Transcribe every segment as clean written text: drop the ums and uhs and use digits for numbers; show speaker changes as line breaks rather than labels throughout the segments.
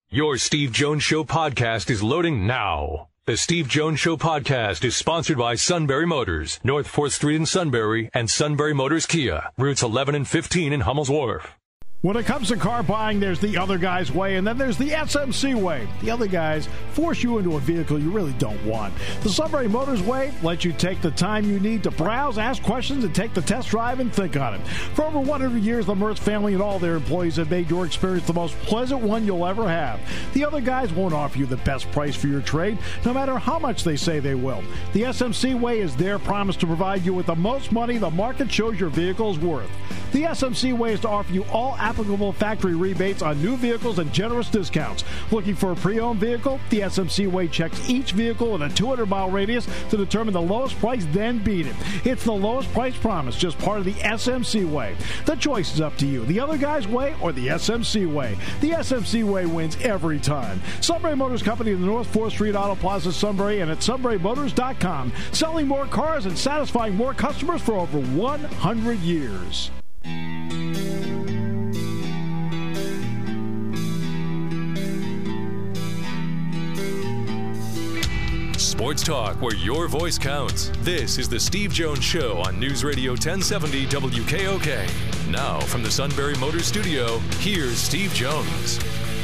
Your Steve Jones Show podcast is loading now. The Steve Jones Show podcast is sponsored by Sunbury Motors, North 4th Street in Sunbury, and Sunbury Motors Kia, routes 11 and 15 in Hummel's Wharf.
When it comes to car buying, there's the other guy's way, and then there's the SMC way. The other guys force you into a vehicle you really don't want. The Sunbury Motors way lets you take the time you need to browse, ask questions, and take the test drive and think on it. For over 100 years, the Mertz family and all their employees have made your experience the most pleasant one you'll ever have. The other guys won't offer you the best price for your trade, no matter how much they say they will. The SMC way is their promise to provide you with the most money the market shows your vehicle is worth. The SMC way is to offer you all applicable factory rebates on new vehicles and generous discounts. Looking for a pre-owned vehicle? The SMC way checks each vehicle in a 200-mile radius to determine the lowest price, then beat it. It's the lowest price promise, just part of the SMC way. The choice is up to you. The other guy's way or the SMC way. The SMC way wins every time. Sunbury Motors Company in the North 4th Street Auto Plaza, Sunbury, and at sunburymotors.com. Selling more cars and satisfying more customers for over 100 years.
Sports talk where your voice counts. This is the Steve Jones Show on News Radio 1070 WKOK. Now from the Sunbury Motors Studio, here's Steve Jones.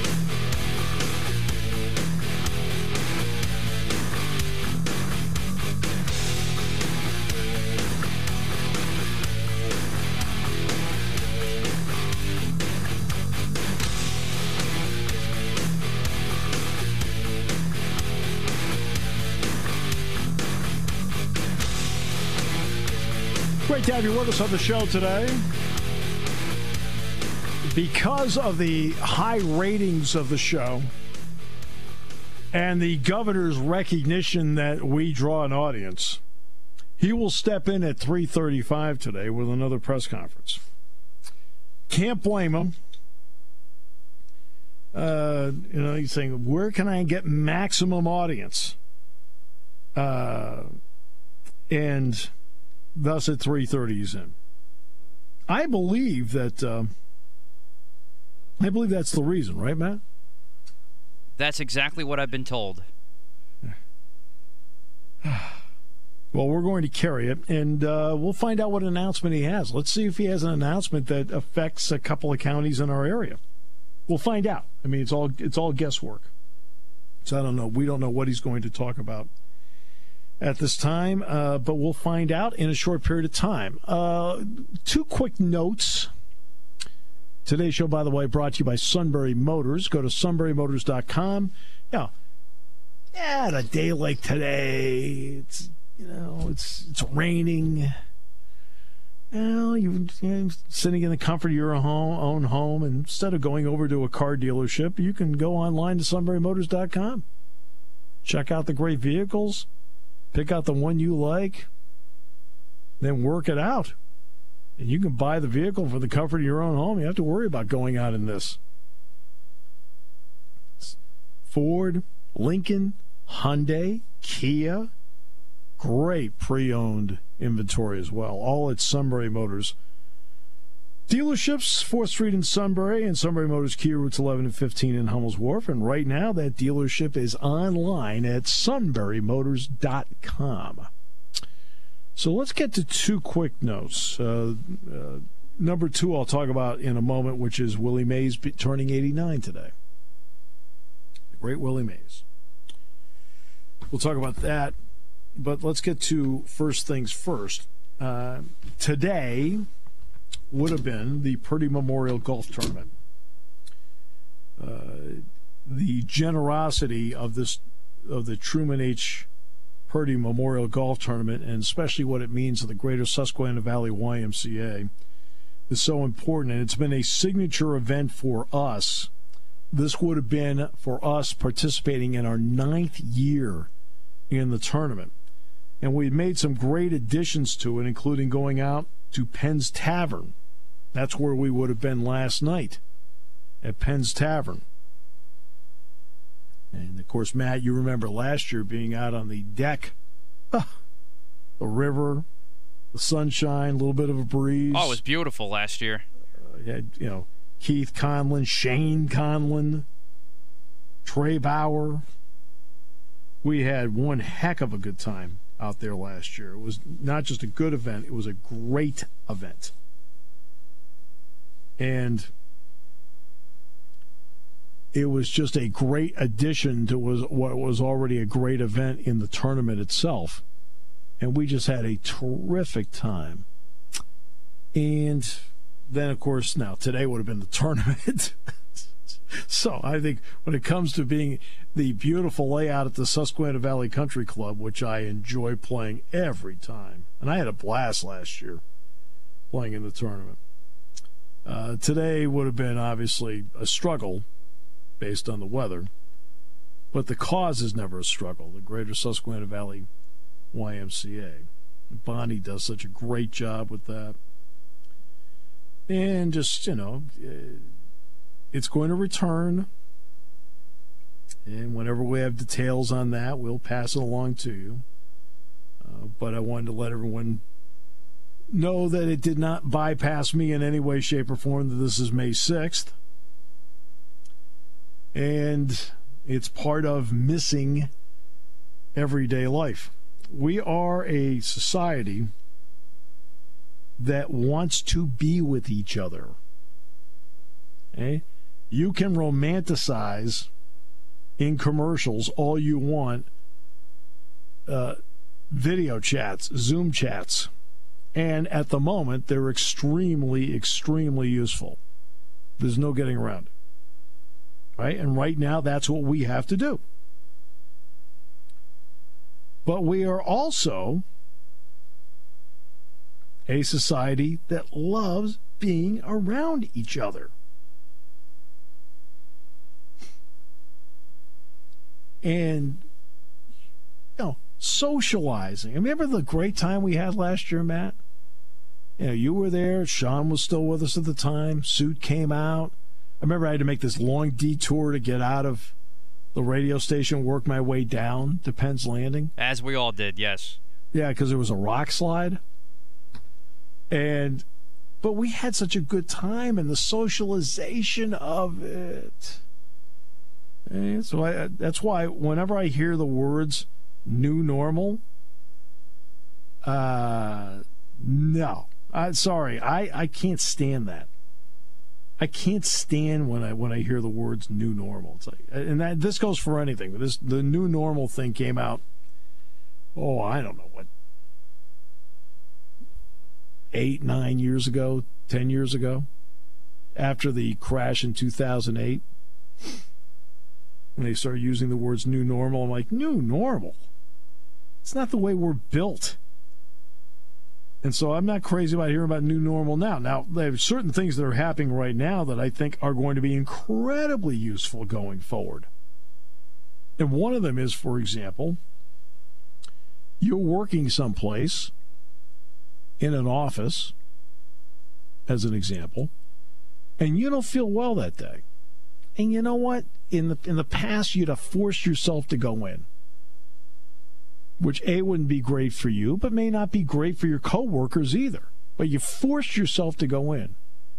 Great to have you with us on the show today. Because of the high ratings of the show and the governor's recognition that we draw an audience, he will step in at 3:35 today with another press conference. Can't blame him. He's saying, where can I get maximum audience? And thus at 3:30 he's in. I believe that's the reason, right, Matt?
That's exactly what I've been told.
Well, we're going to carry it, and we'll find out what announcement he has. Let's see if he has an announcement that affects a couple of counties in our area. We'll find out. I mean, it's all guesswork. So I don't know. We don't know what he's going to talk about at this time, but we'll find out in a short period of time. Two quick notes. Today's show, by the way, brought to you by Sunbury Motors. Go to sunburymotors.com. Now, a day like today, it's raining. You're sitting in the comfort of your own home, and instead of going over to a car dealership, you can go online to sunburymotors.com. Check out the great vehicles. Pick out the one you like, then work it out. And you can buy the vehicle for the comfort of your own home. You have to worry about going out in this. Ford, Lincoln, Hyundai, Kia. Great pre-owned inventory as well. All at Sunbury Motors. Dealerships, 4th Street in Sunbury, and Sunbury Motors Kia, routes 11 and 15 in Hummel's Wharf. And right now, that dealership is online at sunburymotors.com. So let's get to two quick notes. Number two I'll talk about in a moment, which is Willie Mays turning 89 today. The great Willie Mays. We'll talk about that. But let's get to first things first. Today would have been the Purdy Memorial Golf Tournament. The generosity of the Truman H. Purdy Memorial Golf Tournament, and especially what it means to the greater Susquehanna Valley YMCA, is so important. And it's been a signature event for us. This would have been for us participating in our 9th year in the tournament. And we made some great additions to it, including going out to Penn's Tavern. That's where we would have been last night, at Penn's Tavern. And, of course, Matt, you remember last year being out on the deck. The river, the sunshine, a little bit of a breeze.
Oh, it was beautiful last year.
Keith Conlon, Shane Conlon. Trey Bauer. We had one heck of a good time out there last year. It was not just a good event, it was a great event. And it was just a great addition to what was already a great event in the tournament itself. And we just had a terrific time. And then, of course, now today would have been the tournament. So I think when it comes to being the beautiful layout at the Susquehanna Valley Country Club, which I enjoy playing every time, and I had a blast last year playing in the tournament. Today would have been obviously a struggle based on the weather, but the cause is never a struggle, the Greater Susquehanna Valley YMCA. Bonnie does such a great job with that. And just, it's going to return. And whenever we have details on that, we'll pass it along to you. But I wanted to let everyone know that it did not bypass me in any way, shape, or form, that this is May 6th. And it's part of missing everyday life. We are a society that wants to be with each other. Okay? You can romanticize in commercials all you want, video chats, Zoom chats, and at the moment they're extremely, extremely useful. There's no getting around it. Right? And right now that's what we have to do. But we are also a society that loves being around each other. And, socializing. Remember the great time we had last year, Matt? You were there. Sean was still with us at the time. Suit came out. I remember I had to make this long detour to get out of the radio station, work my way down to Penn's Landing.
As we all did, yes.
Yeah, because there was a rock slide. But we had such a good time, and the socialization of it. And so that's why whenever I hear the words "new normal," no, sorry, I can't stand that. I can't stand when I hear the words "new normal." It's like, and this goes for anything. The new normal thing came out. Oh, I don't know what, 8, 9 years ago, 10 years ago, after the crash in 2008. When they started using the words "new normal," I'm like, new normal? It's not the way we're built. And so I'm not crazy about hearing about new normal now. Now, there are certain things that are happening right now that I think are going to be incredibly useful going forward. And one of them is, for example, you're working someplace in an office, as an example, and you don't feel well that day. And you know what? In the past, you'd have forced yourself to go in, which A, wouldn't be great for you, but may not be great for your coworkers either. But you forced yourself to go in.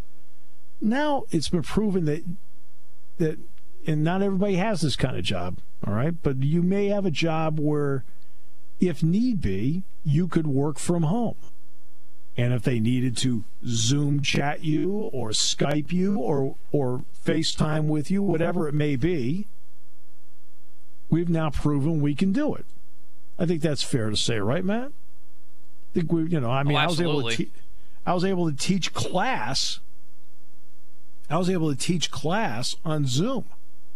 Now it's been proven that and not everybody has this kind of job, all right? But you may have a job where, if need be, you could work from home. And if they needed to Zoom chat you or Skype you or FaceTime with you, whatever it may be, we've now proven we can do it. I think that's fair to say, right, Matt? I think I was able to teach class. I was able to teach class on Zoom.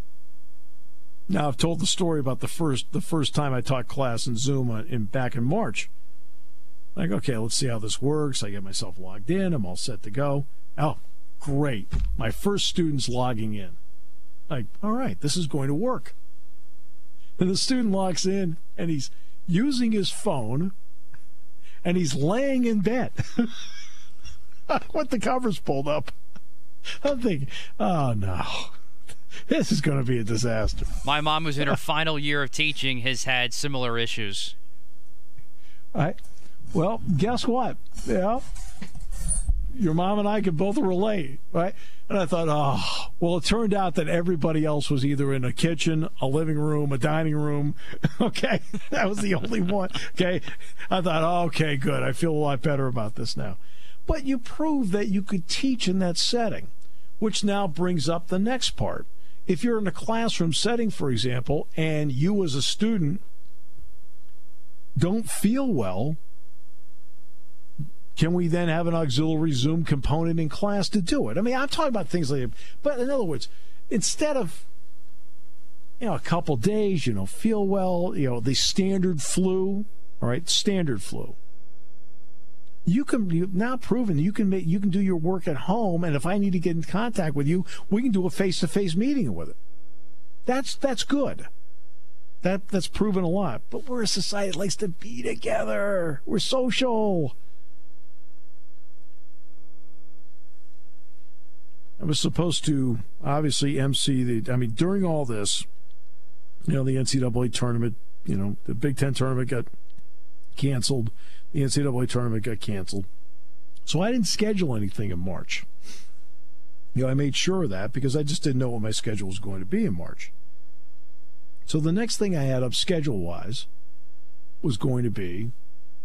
Now, I've told the story about the first time I taught class in Zoom back in March. Like, okay, let's see how this works. I get myself logged in. I'm all set to go. Oh, great. My first student's logging in. Like, all right, this is going to work. And the student logs in, and he's using his phone, and he's laying in bed with the covers pulled up. I'm thinking, oh, no. This is going to be a disaster.
My mom, who's in her final year of teaching, has had similar issues.
Well, guess what? Yeah. your mom and I could both relate, right? And I thought, oh, well, it turned out that everybody else was either in a kitchen, a living room, a dining room. Okay, that was the only one. Okay, I thought, oh, okay, good. I feel a lot better about this now. But you proved that you could teach in that setting, which now brings up the next part. If you're in a classroom setting, for example, and you as a student don't feel well, can we then have an auxiliary Zoom component in class to do it? I mean, I'm talking about things like that. But in other words, instead of, a couple days, feel well, the standard flu, all right, standard flu. You've now proven you can do your work at home, and if I need to get in contact with you, we can do a face-to-face meeting with it. That's good. That's proven a lot. But we're a society that likes to be together. We're social. I was supposed to obviously MC during all this, the NCAA tournament, the Big Ten tournament got canceled. The NCAA tournament got canceled. So I didn't schedule anything in March. I made sure of that because I just didn't know what my schedule was going to be in March. So the next thing I had up schedule-wise was going to be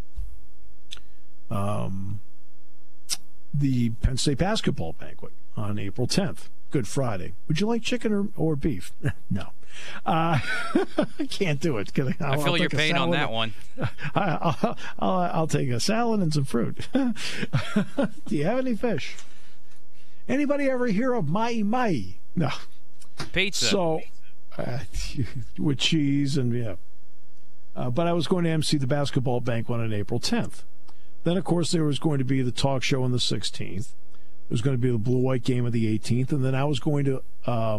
the Penn State basketball banquet on April 10th, Good Friday. Would you like chicken or beef? No. I can't do it.
I feel your pain on that one.
I'll take a salad and some fruit. Do you have any fish? Anybody ever hear of mai? No.
Pizza.
So, with cheese and, yeah. But I was going to MC the basketball banquet on April 10th. Then, of course, there was going to be the talk show on the 16th. There was going to be the blue-white game of the 18th. And then I was going to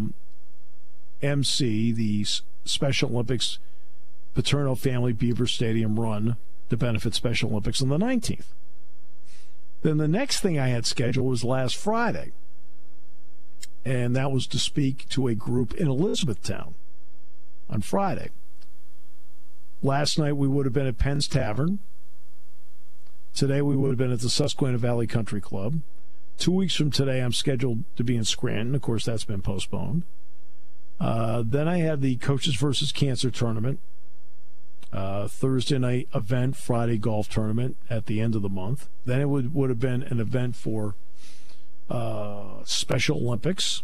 MC the Special Olympics Paterno Family Beaver Stadium run to benefit Special Olympics on the 19th. Then the next thing I had scheduled was last Friday. And that was to speak to a group in Elizabethtown on Friday. Last night we would have been at Penn's Tavern. Today we would have been at the Susquehanna Valley Country Club. 2 weeks from today I'm scheduled to be in Scranton. Of course, that's been postponed. Then I had the Coaches versus Cancer tournament. Thursday night event, Friday golf tournament at the end of the month. Then it would have been an event for Special Olympics.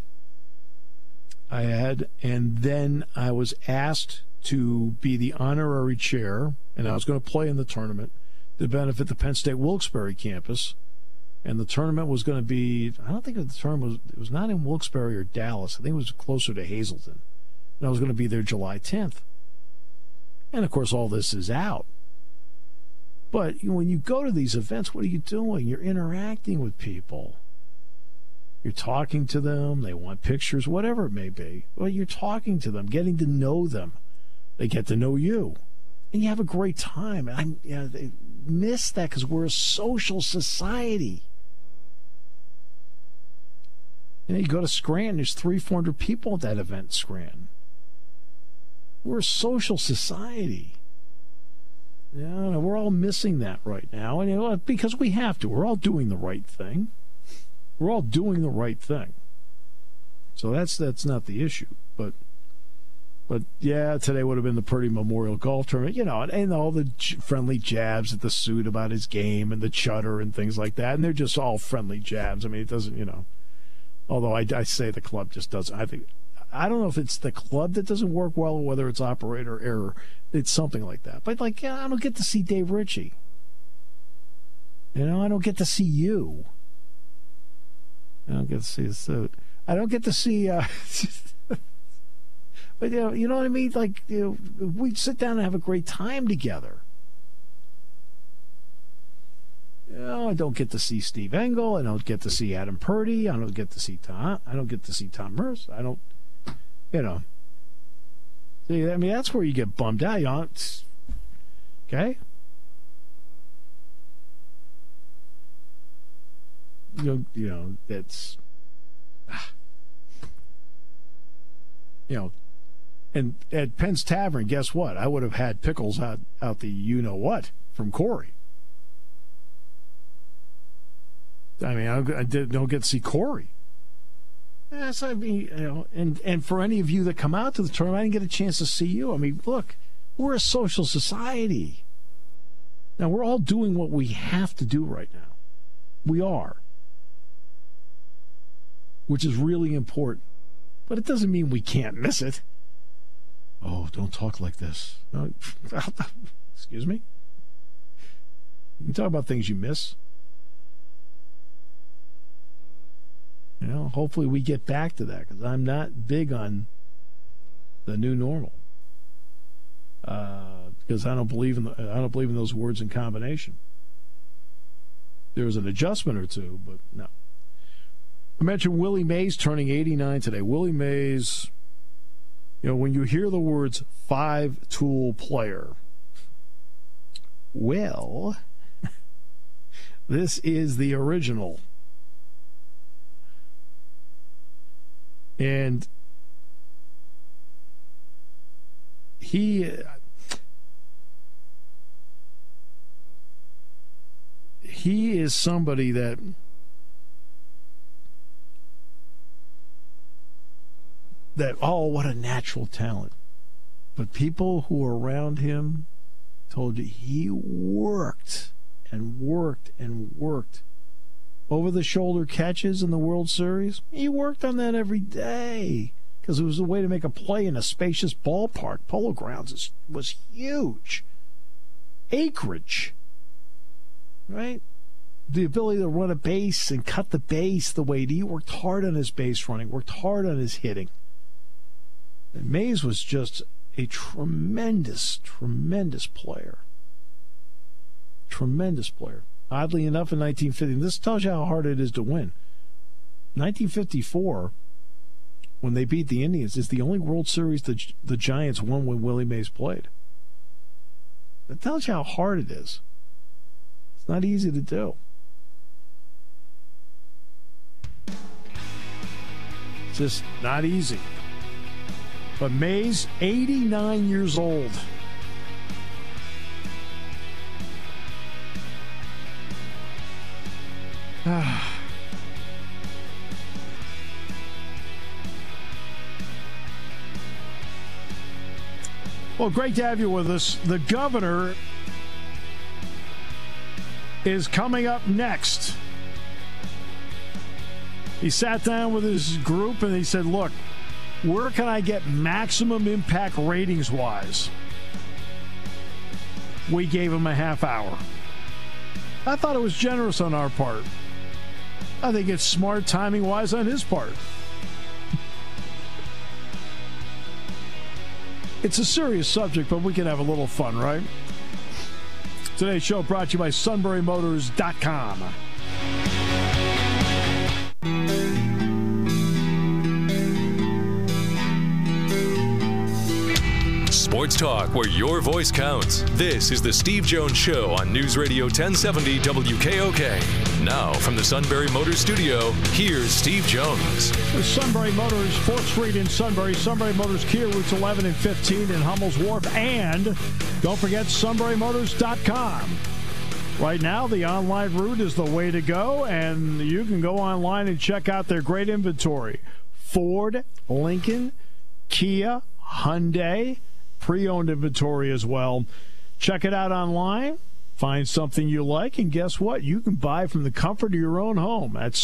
And then I was asked to be the honorary chair, and I was going to play in the tournament to benefit the Penn State Wilkes-Barre campus. And the tournament was going to be, I don't think the tournament was not in Wilkes-Barre or Dallas. I think it was closer to Hazleton. And I was going to be there July 10th. And, of course, all this is out. But when you go to these events, what are you doing? You're interacting with people. You're talking to them. They want pictures, whatever it may be. Well, you're talking to them, getting to know them. They get to know you. And you have a great time. They miss that because we're a social society. You go to Scranton, there's 300-400 people at that event in Scranton. We're a social society. We're all missing that right now. And because we have to. We're all doing the right thing. We're all doing the right thing. So that's not the issue. But yeah, today would have been the Purdy Memorial Golf Tournament, and all the friendly jabs at the suit about his game and the chutter and things like that. And they're just all friendly jabs. I mean, it doesn't, although I say the club just doesn't. I don't know if it's the club that doesn't work well or whether it's operator error. It's something like that. But, I don't get to see Dave Ritchie. I don't get to see you. I don't get to see the suit. I don't get to see... But, you know what I mean? We sit down and have a great time together. I don't get to see Steve Engel. I don't get to see Adam Purdy. I don't get to see Tom. I don't get to see Tom Merce. I don't, See, that's where you get bummed out. Okay? That's... And at Penn's Tavern, guess what? I would have had pickles out the you-know-what from Corey. I mean, I don't get to see Corey. Yes, I mean, and for any of you that come out to the tournament, I didn't get a chance to see you. I mean, look, we're a social society. Now, we're all doing what we have to do right now. We are. Which is really important. But it doesn't mean we can't miss it. Oh, don't talk like this. Excuse me? You can talk about things you miss. You know, hopefully we get back to that, because I'm not big on the new normal. Because I don't believe in those words in combination. There was an adjustment or two, but no. I mentioned Willie Mays turning 89 today. Willie Mays, you know, when you hear the words five-tool player, well, this is the original. And he is somebody that oh, what a natural talent. But people who were around him told you he worked and worked and worked. Over-the-shoulder catches in the World Series, he worked on that every day because it was a way to make a play in a spacious ballpark. Polo Grounds was huge. Acreage, right? The ability to run a base and cut the base the way he worked hard on his base running, worked hard on his hitting. And Mays was just a tremendous, tremendous player. Tremendous player. Oddly enough, in 1950, this tells you how hard it is to win. 1954, when they beat the Indians, is the only World Series the Giants won when Willie Mays played. That tells you how hard it is. It's not easy to do. It's just not easy. But Mays, 89 years old. Well, great to have you with us. The governor is coming up next. He sat down with his group and he said, look, where can I get maximum impact ratings-wise? We gave him a half hour. I thought it was generous on our part. I think it's smart timing-wise on his part. It's a serious subject, but we can have a little fun, right? Today's show brought to you by SunburyMotors.com.
Sports talk where your voice counts. This is the Steve Jones Show on News Radio 1070 WKOK. Now from the Sunbury Motors Studio, here's Steve Jones.
The Sunbury Motors, 4th Street in Sunbury. Sunbury Motors Kia, routes 11 and 15 in Hummel's Wharf. And don't forget SunburyMotors.com. Right now, the online route is the way to go, and you can go online and check out their great inventory. Ford, Lincoln, Kia, Hyundai, pre-owned inventory as well. Check it out online. Find something you like, and guess what? You can buy from the comfort of your own home at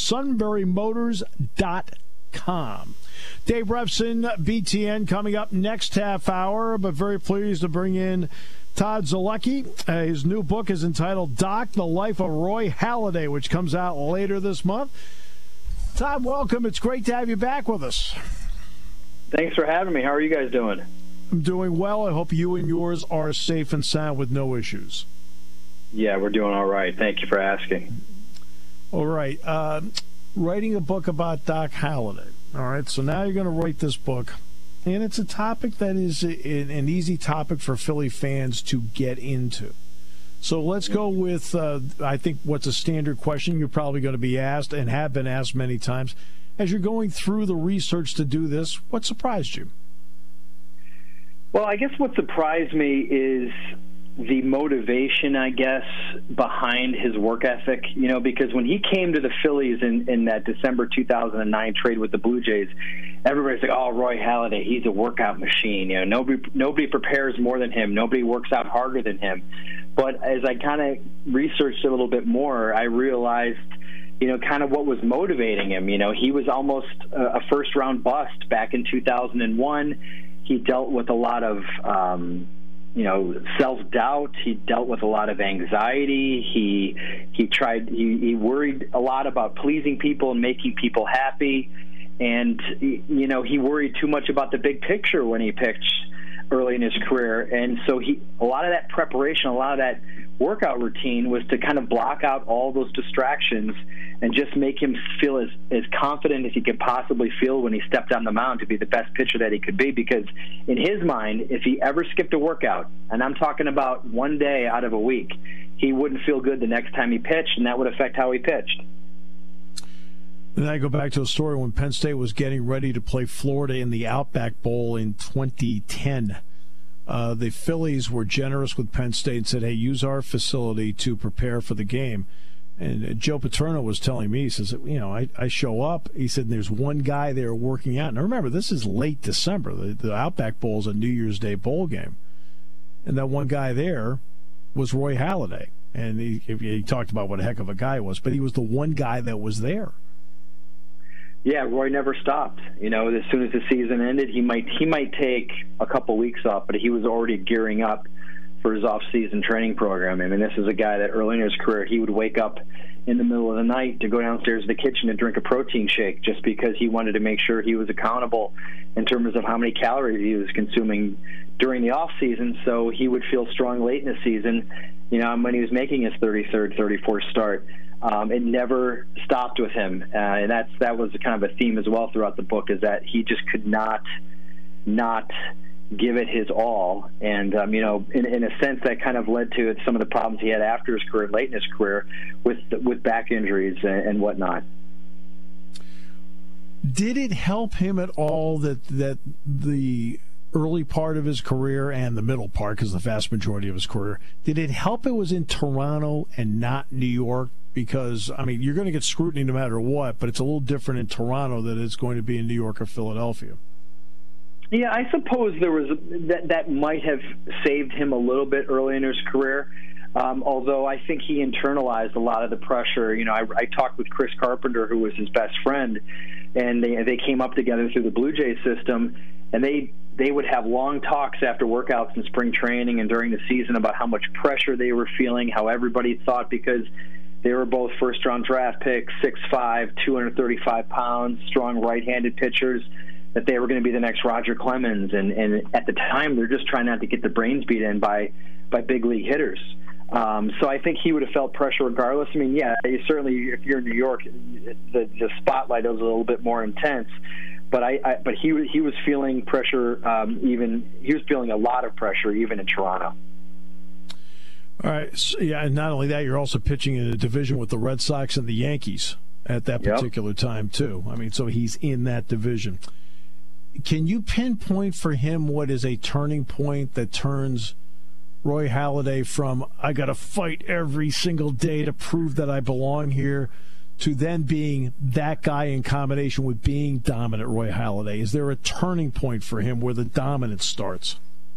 sunburymotors.com. Dave Revson, BTN, coming up next half hour, but very pleased to bring in Todd Zolecki. His new book is entitled Doc, The Life of Roy Halladay, which comes out later this month. Todd, welcome. It's great to have you back with us.
Thanks for having me. How are you guys doing?
I'm doing well. I hope you and yours are safe and sound with no issues.
Yeah, we're doing all right. Thank you for asking.
All right. Writing a book about Doc Halladay. All right. So now you're going to write this book. And it's a topic that is an easy topic for Philly fans to get into. So let's go with, I think, what's a standard question you're probably going to be asked and have been asked many times. As you're going through the research to do this, what surprised you?
Well, I guess what surprised me is the motivation, I guess, behind his work ethic, because when he came to the Phillies in that December 2009 trade with the Blue Jays, everybody's like, oh, Roy Halladay, he's a workout machine. Nobody prepares more than him. Nobody works out harder than him. But as I kind of researched a little bit more, I realized, kind of what was motivating him. He was almost a first-round bust back in 2001. He dealt with a lot of self-doubt. He dealt with a lot of anxiety. He worried a lot about pleasing people and making people happy. And, he worried too much about the big picture when he pitched early in his career. And so a lot of that preparation, a lot of that workout routine was to kind of block out all those distractions and just make him feel as confident as he could possibly feel when he stepped on the mound to be the best pitcher that he could be. Because in his mind, if he ever skipped a workout, and I'm talking about one day out of a week, he wouldn't feel good the next time he pitched, and that would affect how he pitched.
And I go back to a story when Penn State was getting ready to play Florida in the Outback Bowl in 2010. The Phillies were generous with Penn State and said, hey, use our facility to prepare for the game. And Joe Paterno was telling me, he says, I show up. He said, there's one guy there working out. Now, remember, this is late December. The Outback Bowl is a New Year's Day bowl game. And that one guy there was Roy Halladay. And he talked about what a heck of a guy he was, but he was the one guy that was there.
Yeah, Roy never stopped. As soon as the season ended, he might take a couple weeks off, but he was already gearing up for his off-season training program. I mean, this is a guy that early in his career, he would wake up in the middle of the night to go downstairs to the kitchen and drink a protein shake just because he wanted to make sure he was accountable in terms of how many calories he was consuming during the off-season, so he would feel strong late in the season, when he was making his 33rd, 34th start. It never stopped with him, and that was kind of a theme as well throughout the book, is that he just could not give it his all. And in a sense, that kind of led to some of the problems he had after his career, late in his career, with back injuries and whatnot.
Did it help him at all that the early part of his career and the middle part, because the vast majority of his career, did it help it was in Toronto and not New York? Because, you're going to get scrutiny no matter what, but it's a little different in Toronto than it's going to be in New York or Philadelphia.
Yeah, I suppose there was that might have saved him a little bit early in his career, although I think he internalized a lot of the pressure. I talked with Chris Carpenter, who was his best friend, and they came up together through the Blue Jays system, and they would have long talks after workouts in spring training and during the season about how much pressure they were feeling, how everybody thought, because they were both first-round draft picks, 6'5", 235 pounds, strong right-handed pitchers, that they were going to be the next Roger Clemens. And at the time, they're just trying not to get the brains beat in by big league hitters. So I think he would have felt pressure regardless. Certainly, if you're in New York, the spotlight is a little bit more intense. But he was feeling pressure. He was feeling a lot of pressure even in Toronto.
All right. So, yeah, and not only that, you're also pitching in a division with the Red Sox and the Yankees at that particular time, too. So he's in that division. Can you pinpoint for him what is a turning point that turns Roy Halladay from, I got to fight every single day to prove that I belong here, to then being that guy in combination with being dominant Roy Halladay? Is there a turning point for him where the dominance starts?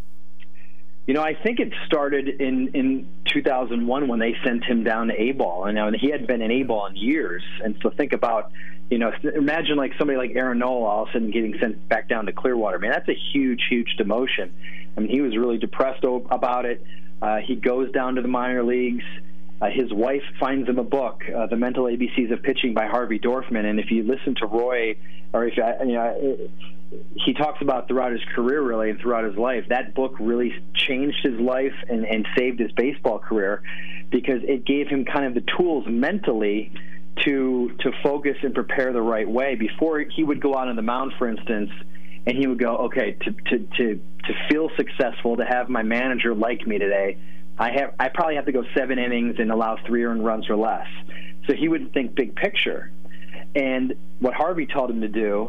I think it started in 2001 when they sent him down to A-ball. And he hadn't been in A-ball in years. And so think about, imagine like somebody like Aaron Nola all of a sudden getting sent back down to Clearwater. That's a huge, huge demotion. He was really depressed about it. He goes down to the minor leagues. His wife finds him a book, The Mental ABCs of Pitching by Harvey Dorfman. And if you listen to Roy, or if he talks about throughout his career, really, and throughout his life, that book really changed his life and saved his baseball career, because it gave him kind of the tools mentally to focus and prepare the right way. Before he would go out on the mound, for instance, and he would go, okay, to feel successful, to have my manager like me today, I probably have to go 7 innings and allow 3 earned runs or less. So he would think big picture. And what Harvey told him to do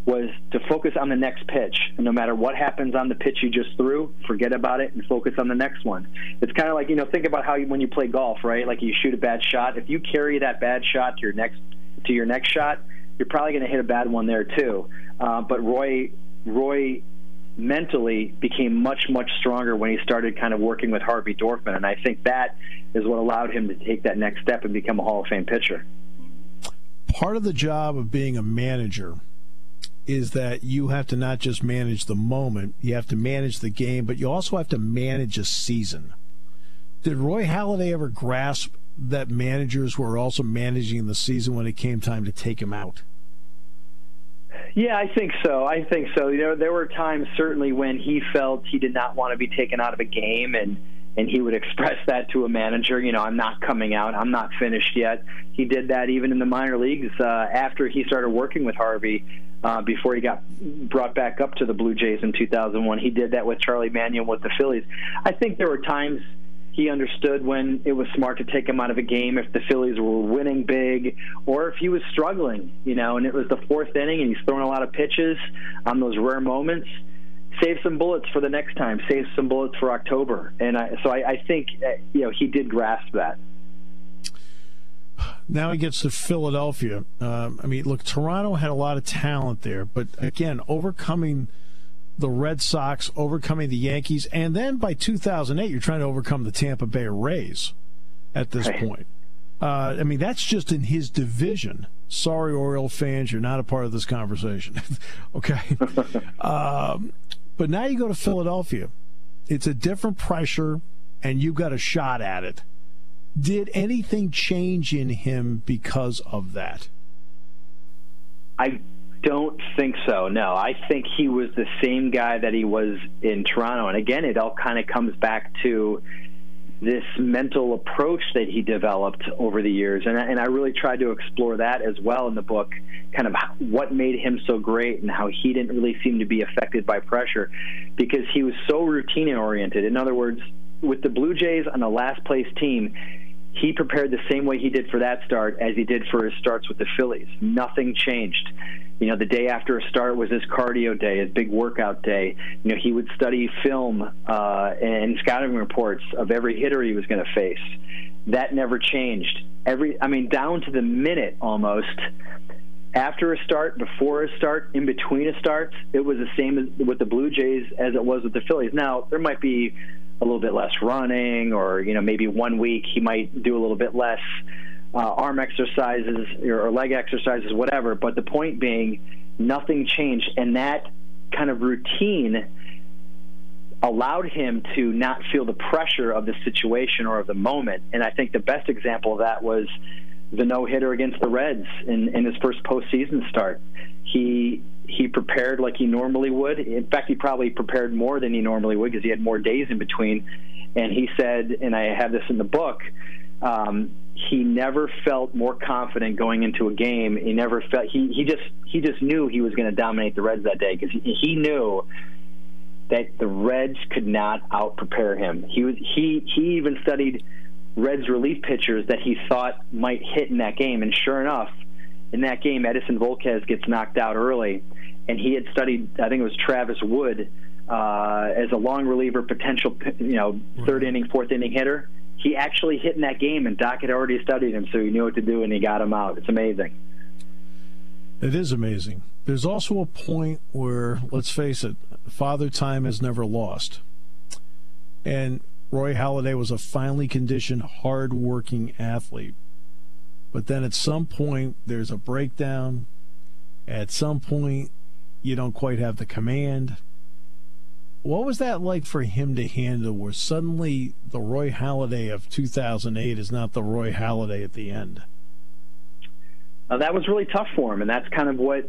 was to focus on the next pitch. And no matter what happens on the pitch you just threw, forget about it and focus on the next one. It's kind of like, think about how when you play golf, right? Like you shoot a bad shot. If you carry that bad shot to your next shot, you're probably going to hit a bad one there too. But Roy mentally became much, much stronger when he started kind of working with Harvey Dorfman. And I think that is what allowed him to take that next step and become a Hall of Fame pitcher.
Part of the job of being a manager is that you have to not just manage the moment, you have to manage the game, but you also have to manage a season. Did Roy Halladay ever grasp that managers were also managing the season when it came time to take him out?
Yeah, I think so. There were times certainly when he felt he did not want to be taken out of a game, and he would express that to a manager, I'm not coming out, I'm not finished yet. He did that even in the minor leagues after he started working with Harvey. Before he got brought back up to the Blue Jays in 2001. He did that with Charlie Mannion with the Phillies. I think there were times he understood when it was smart to take him out of a game if the Phillies were winning big or if he was struggling, and it was the fourth inning and he's throwing a lot of pitches on those rare moments. Save some bullets for the next time. Save some bullets for October. And I think he did grasp that.
Now he gets to Philadelphia. Look, Toronto had a lot of talent there, but again, overcoming the Red Sox, overcoming the Yankees, and then by 2008, you're trying to overcome the Tampa Bay Rays at this point. That's just in his division. Sorry, Oriole fans, you're not a part of this conversation. Okay. But now you go to Philadelphia. It's a different pressure, and you've got a shot at it. Did anything change in him because of that?
I don't think so, no. I think he was the same guy that he was in Toronto. And again, it all kind of comes back to this mental approach that he developed over the years. And I really tried to explore that as well in the book, kind of what made him so great and how he didn't really seem to be affected by pressure because he was so routine-oriented. In other words, with the Blue Jays on the last-place team, he prepared the same way he did for that start as he did for his starts with the Phillies. Nothing changed. The day after a start was his cardio day, his big workout day. He would study film and scouting reports of every hitter he was going to face. That never changed. Down to the minute almost. After a start, before a start, in between a start, it was the same with the Blue Jays as it was with the Phillies. Now, there might be a little bit less running or, maybe 1 week he might do a little bit less arm exercises or leg exercises, whatever. But the point being, nothing changed. And that kind of routine allowed him to not feel the pressure of the situation or of the moment. And I think the best example of that was the no-hitter against the Reds in his first postseason start. He prepared like he normally would. In fact, he probably prepared more than he normally would because he had more days in between. And he said, and I have this in the book, he never felt more confident going into a game. He never felt he just knew he was going to dominate the Reds that day because he knew that the Reds could not out-prepare him. He even studied Reds relief pitchers that he thought might hit in that game, and sure enough, in that game, Edison Volquez gets knocked out early, and he had studied, I think it was Travis Wood, as a long reliever, potential, third inning, fourth inning hitter. He actually hit in that game, and Doc had already studied him, so he knew what to do, and he got him out. It's amazing.
It is amazing. There's also a point where, let's face it, Father Time has never lost. And Roy Halladay was a finely conditioned, hard-working athlete. But then at some point, there's a breakdown. At some point, you don't quite have the command. What was that like for him to handle, where suddenly the Roy Halladay of 2008 is not the Roy Halladay at the end?
That was really tough for him, and that's kind of what,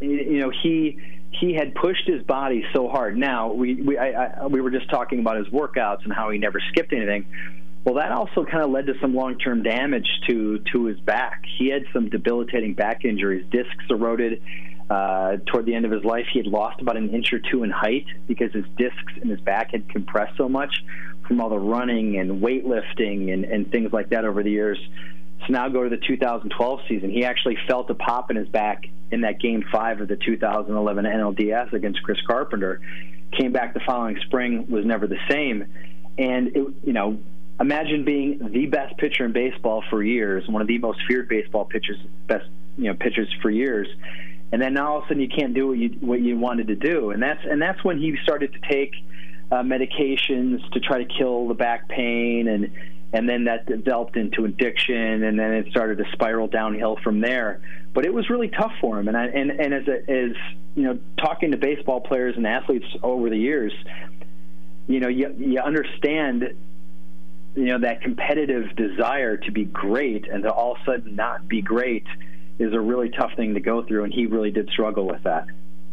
he had pushed his body so hard. Now, we were just talking about his workouts and how he never skipped anything. Well, that also kind of led to some long-term damage to his back. He had some debilitating back injuries. Discs eroded toward the end of his life. He had lost about an inch or two in height because his discs in his back had compressed so much from all the running and weightlifting and things like that over the years. So now go to the 2012 season. He actually felt a pop in his back in that Game 5 of the 2011 NLDS against Chris Carpenter. Came back the following spring, was never the same. And, imagine being the best pitcher in baseball for years, one of the most feared baseball pitchers, pitchers for years. And then now all of a sudden you can't do what you wanted to do. And that's when he started to take medications to try to kill the back pain, and then that developed into addiction, and then it started to spiral downhill from there. But it was really tough for him. And as talking to baseball players and athletes over the years, you understand, that competitive desire to be great and to all of a sudden not be great is a really tough thing to go through, and he really did struggle with that.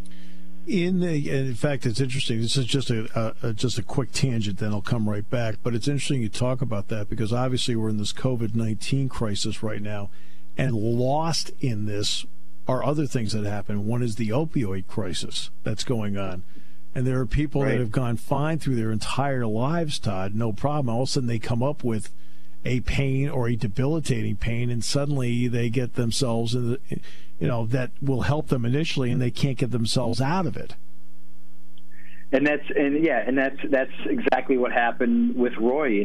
In fact, it's interesting. This is just a quick tangent, then I'll come right back. But it's interesting you talk about that, because obviously we're in this COVID-19 crisis right now, and lost in this are other things that happen. One is the opioid crisis that's going on. And there are people that have gone fine through their entire lives, Todd, no problem. All of a sudden they come up with a pain or a debilitating pain, and suddenly they get themselves in that will help them initially, and they can't get themselves out of it.
And that's exactly what happened with Roy.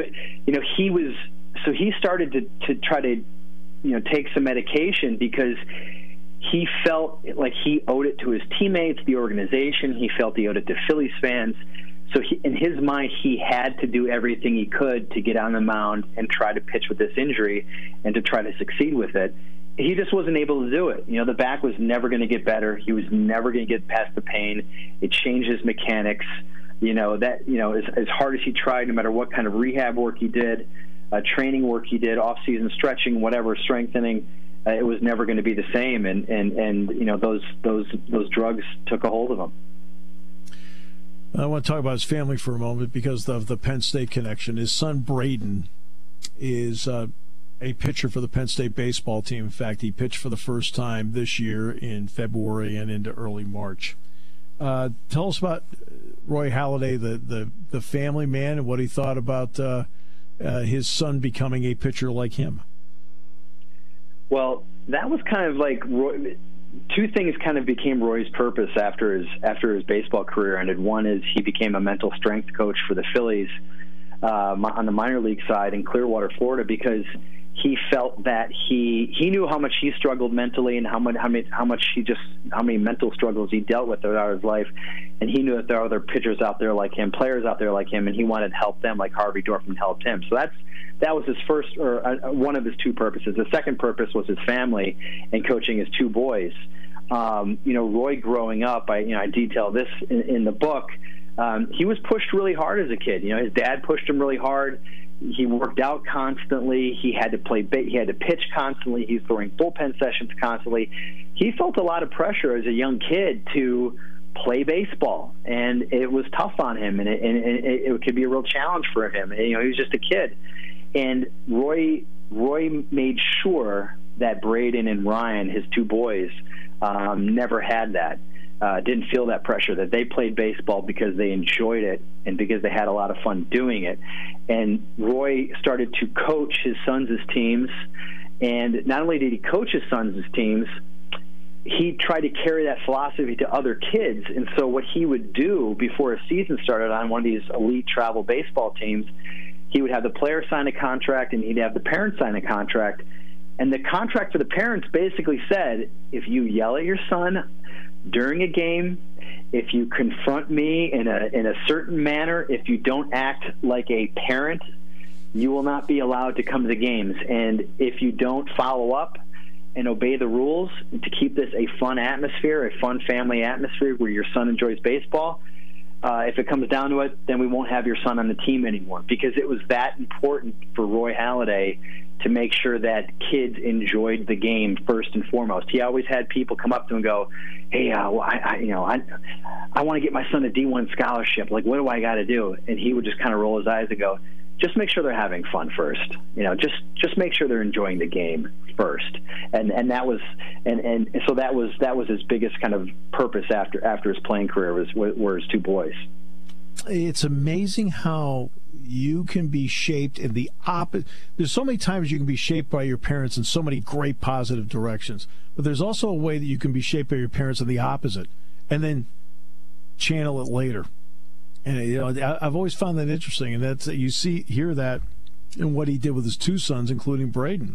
He started to try to take some medication because he felt like he owed it to his teammates, the organization. He felt he owed it to Phillies fans. So in his mind, he had to do everything he could to get on the mound and try to pitch with this injury and to try to succeed with it. He just wasn't able to do it. The back was never going to get better. He was never going to get past the pain. It changed his mechanics. As hard as he tried, no matter what kind of rehab work he did, training work he did, off-season stretching, whatever, strengthening, it was never going to be the same. And those drugs took a hold of him.
I want to talk about his family for a moment because of the Penn State connection. His son, Braden, is a pitcher for the Penn State baseball team. In fact, he pitched for the first time this year in February and into early March. Tell us about Roy Halladay, the family man, and what he thought about his son becoming a pitcher like him.
Well, that was kind of like two things kind of became Roy's purpose after his baseball career ended. One is he became a mental strength coach for the Phillies on the minor league side in Clearwater, Florida, because he felt that he knew how much he struggled mentally and how many mental struggles he dealt with throughout his life, and he knew that there are other pitchers out there like him, players out there like him, and he wanted to help them like Harvey Dorfman helped him. So that was his first, or one of his two purposes. The second purpose was his family and coaching his two boys. Roy growing up, I detail this in the book. He was pushed really hard as a kid. His dad pushed him really hard. He worked out constantly. He had to he had to pitch constantly. He was throwing bullpen sessions constantly. He felt a lot of pressure as a young kid to play baseball, and it was tough on him, and it could be a real challenge for him. He was just a kid, and Roy made sure that Braden and Ryan, his two boys, never had that. Didn't feel that pressure, that they played baseball because they enjoyed it and because they had a lot of fun doing it. And Roy started to coach his sons' teams, and not only did he coach his sons' teams, he tried to carry that philosophy to other kids. And so what he would do before a season started on one of these elite travel baseball teams, he would have the player sign a contract and he'd have the parents sign a contract. And the contract for the parents basically said, if you yell at your son during a game, if you confront me in a certain manner, if you don't act like a parent, you will not be allowed to come to the games. And if you don't follow up and obey the rules to keep this a fun atmosphere, a fun family atmosphere where your son enjoys baseball, if it comes down to it, then we won't have your son on the team anymore, because it was that important for Roy Halladay to make sure that kids enjoyed the game first and foremost. He always had people come up to him and go, "Hey, I want to get my son a D1 scholarship. Like, what do I got to do?" And he would just kind of roll his eyes and go, "Just make sure they're having fun first. Just make sure they're enjoying the game first." And that was so that was his biggest kind of purpose after his playing career were his two boys.
It's amazing how you can be shaped in the opposite. There's so many times you can be shaped by your parents in so many great positive directions, but there's also a way that you can be shaped by your parents in the opposite, and then channel it later. And I've always found that interesting, and that's hear that in what he did with his two sons, including Braden.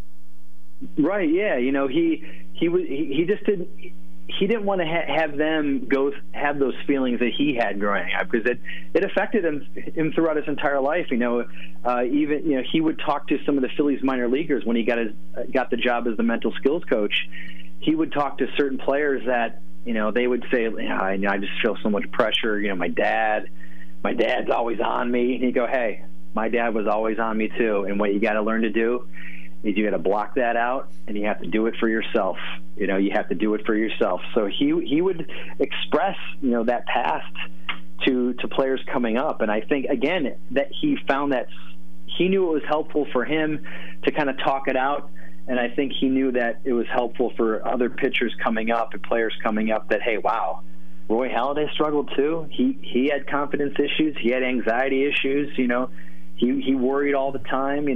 Right. Yeah. He just didn't. He didn't want to have them have those feelings that he had growing up, because it affected him throughout his entire life. Even he would talk to some of the Phillies minor leaguers when he got the job as the mental skills coach. He would talk to certain players that they would say, I just feel so much pressure. My dad's always on me. And he'd go, hey, my dad was always on me too. And what you got to learn to do is you got to block that out, and you have to do it for yourself. You have to do it for yourself. So he would express, that past to players coming up. And I think, again, that he found that he knew it was helpful for him to kind of talk it out. And I think he knew that it was helpful for other pitchers coming up and players coming up that, hey, wow, Roy Halladay struggled too. He had confidence issues. He had anxiety issues, He worried all the time.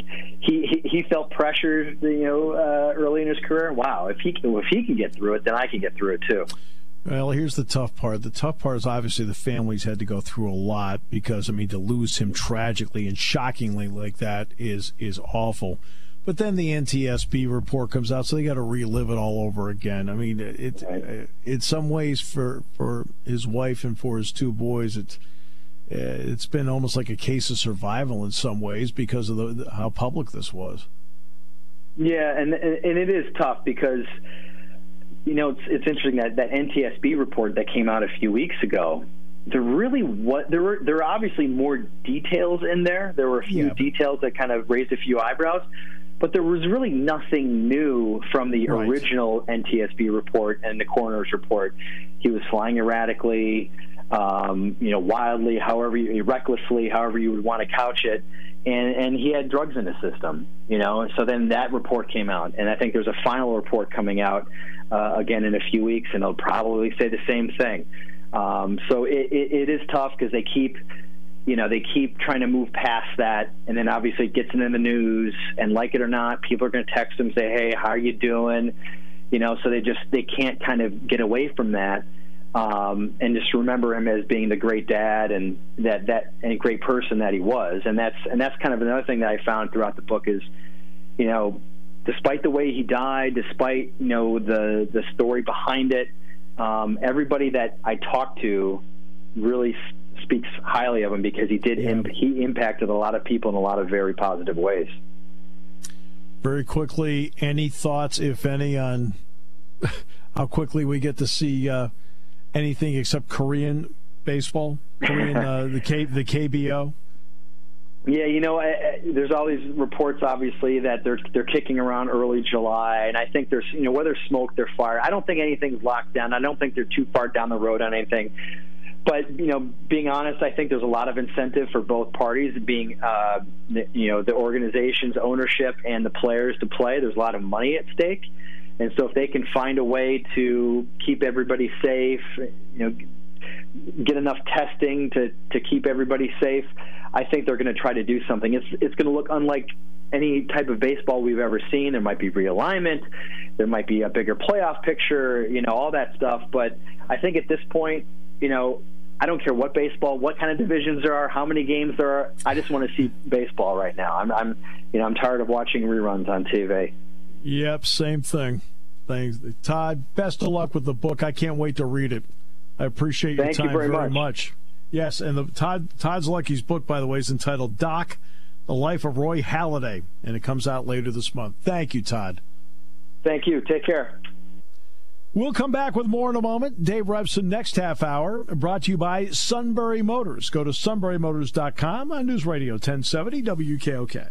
He felt pressured, early in his career. Wow, if he can get through it, then I can get through it too.
Well, here's the tough part. The tough part is obviously the family's had to go through a lot, because to lose him tragically and shockingly like that is awful. But then the NTSB report comes out, so they got to relive it all over again. In some ways for his wife and for his two boys, it's been almost like a case of survival in some ways because of how public this was. Yeah, and it is tough because, it's interesting that NTSB report that came out a few weeks ago, there were obviously more details in there. There were a few details that kind of raised a few eyebrows, but there was really nothing new from the original NTSB report and the coroner's report. He was flying erratically, wildly, recklessly, however you would want to couch it, and he had drugs in his system, So then that report came out, and I think there's a final report coming out again in a few weeks, and they'll probably say the same thing. So it is tough because they keep trying to move past that, and then obviously it gets into the news, and like it or not, people are going to text them, say, hey, how are you doing? So they can't kind of get away from that. And just remember him as being the great dad and that and a great person that he was. And that's kind of another thing that I found throughout the book is, despite the way he died, despite, the story behind it, everybody that I talked to really speaks highly of him because he impacted a lot of people in a lot of very positive ways. Very quickly, any thoughts, if any, on how quickly we get to see anything except Korean baseball, the KBO?
Yeah, there's all these reports, obviously, that they're kicking around early July, and I think there's, where there's smoke, there's fire. I don't think anything's locked down. I don't think they're too far down the road on anything. But, being honest, I think there's a lot of incentive for both parties, being, the organization's ownership and the players to play. There's a lot of money at stake. And so if they can find a way to keep everybody safe, get enough testing to keep everybody safe, I think they're going to try to do something. It's going to look unlike any type of baseball we've ever seen. There might be realignment. There might be a bigger playoff picture, all that stuff. But I think at this point, I don't care what baseball, what kind of divisions there are, how many games there are. I just want to see baseball right now. I'm tired of watching reruns on TV.
Yep, same thing. Thanks, Todd. Best of luck with the book. I can't wait to read it. I appreciate your time
Thank you very
much. Yes, and Todd's Lucky's book, by the way, is entitled Doc: The Life of Roy Halladay, and it comes out later this month. Thank you, Todd.
Thank you. Take care.
We'll come back with more in a moment. Dave Revson next half hour, brought to you by Sunbury Motors. Go to sunburymotors.com on News Radio 1070 WKOK.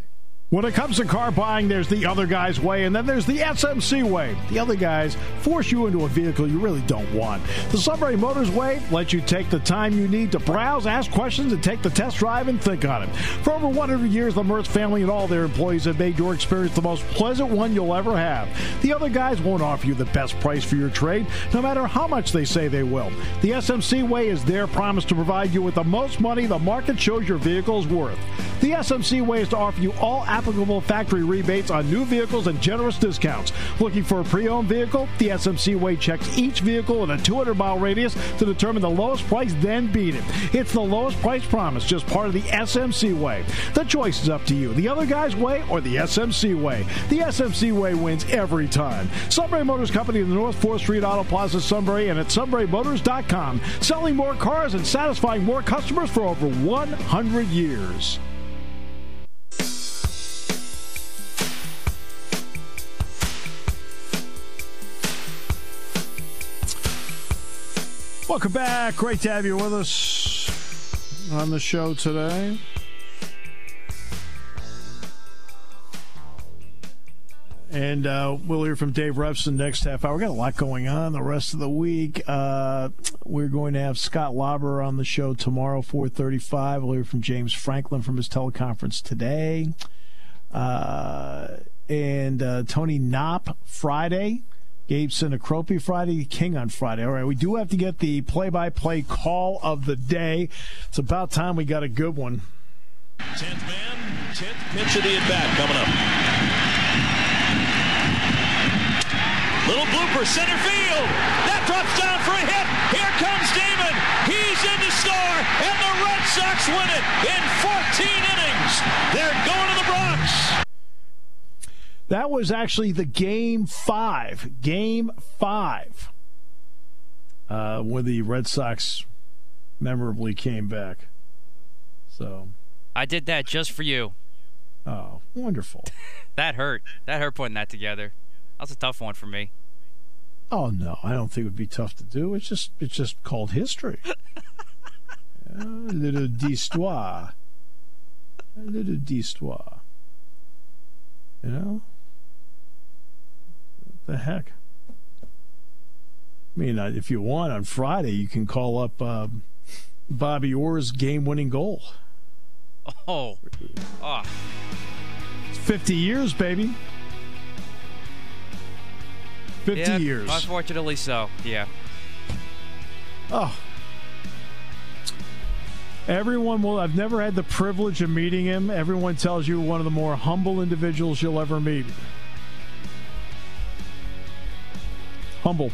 When it comes to car buying, there's the other guy's way, and then there's the SMC way. The other guys force you into a vehicle you really don't want. The Sunbury Motors way lets you take the time you need to browse, ask questions, and take the test drive and think on it. For over 100 years, the Mertz family and all their employees have made your experience the most pleasant one you'll ever have. The other guys won't offer you the best price for your trade, no matter how much they say they will. The SMC way is their promise to provide you with the most money the market shows your vehicle is worth. The SMC way is to offer you all applicable factory rebates on new vehicles and generous discounts. Looking for a pre-owned vehicle? The SMC way checks each vehicle in a 200-mile radius to determine the lowest price, then beat it. It's the lowest price promise, just part of the SMC way. The choice is up to you. The other guy's way or the SMC way. The SMC way wins every time. Sunbury Motors Company in the North 4th Street Auto Plaza, Sunbury, and at sunburymotors.com. Selling more cars and satisfying more customers for over 100 years. Welcome back. Great to have you with us on the show today. And we'll hear from Dave Revson next half hour. We've got a lot going on the rest of the week. We're going to have Scott Lauber on the show tomorrow, 4:35. We'll hear from James Franklin from his teleconference today. And Tony Knopp Friday. Gabe Sinacropi Friday, King on Friday. All right, we do have to get the play-by-play call of the day. It's about time we got a good one.
10th man, 10th pitch of the at-bat coming up. Little blooper, center field. That drops down for a hit. Here comes Damon. He's in to score, and the Red Sox win it in 14 innings. They're going to the Bronx.
That was actually the Game 5, when the Red Sox memorably came back. So
I did that just for you.
Oh, wonderful.
That hurt. That hurt putting that together. That was a tough one for me.
Oh, no, I don't think it would be tough to do. It's just called history. A little d'histoire. You know? What the heck? I mean, if you want, on Friday, you can call up Bobby Orr's game-winning goal.
Oh.
It's 50 years, baby. 50 years.
Unfortunately so, yeah.
Oh. Everyone I've never had the privilege of meeting him. Everyone tells you one of the more humble individuals you'll ever meet. Humble.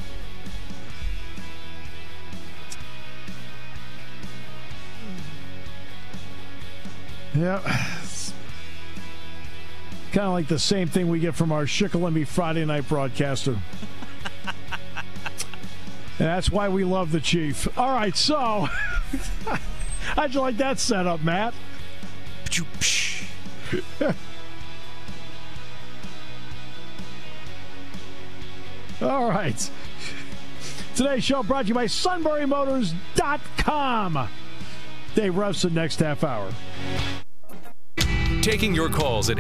Yeah. It's kind of like the same thing we get from our Shikellamy Friday night broadcaster. And that's why we love the Chief. All right, so how'd you like that setup, Matt? All right. Today's show brought to you by SunburyMotors.com. Dave Revson next half hour.
Taking your calls at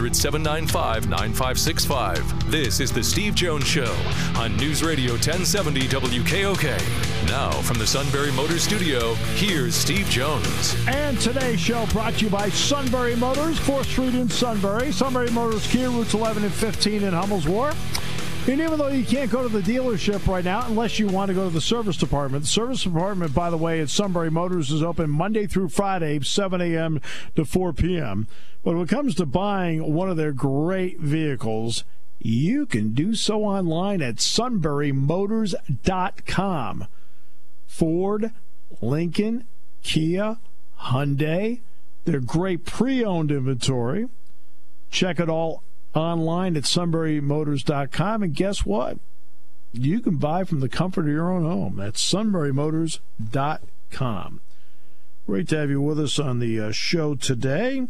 800-795-9565. This is The Steve Jones Show on News Radio 1070 WKOK. Now, from the Sunbury Motors Studio, here's Steve Jones.
And today's show brought to you by Sunbury Motors, 4th Street in Sunbury. Sunbury Motors Kia, routes 11 and 15 in Hummel's Wharf. And even though you can't go to the dealership right now, unless you want to go to the service department. The service department, by the way, at Sunbury Motors is open Monday through Friday, 7 a.m. to 4 p.m. But when it comes to buying one of their great vehicles, you can do so online at sunburymotors.com. Ford, Lincoln, Kia, Hyundai, their great pre-owned inventory. Check it all online at sunburymotors.com, and guess what? You can buy from the comfort of your own home. That's sunburymotors.com. Great to have you with us on the show today.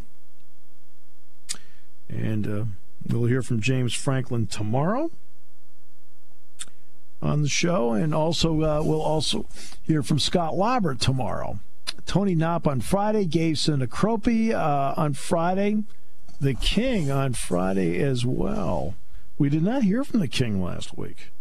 And we'll hear from James Franklin tomorrow on the show. And also we'll also hear from Scott Lauber tomorrow. Tony Knopp on Friday, Gabe Sinacropi on Friday. the King on Friday as well. We did not hear from the King last week.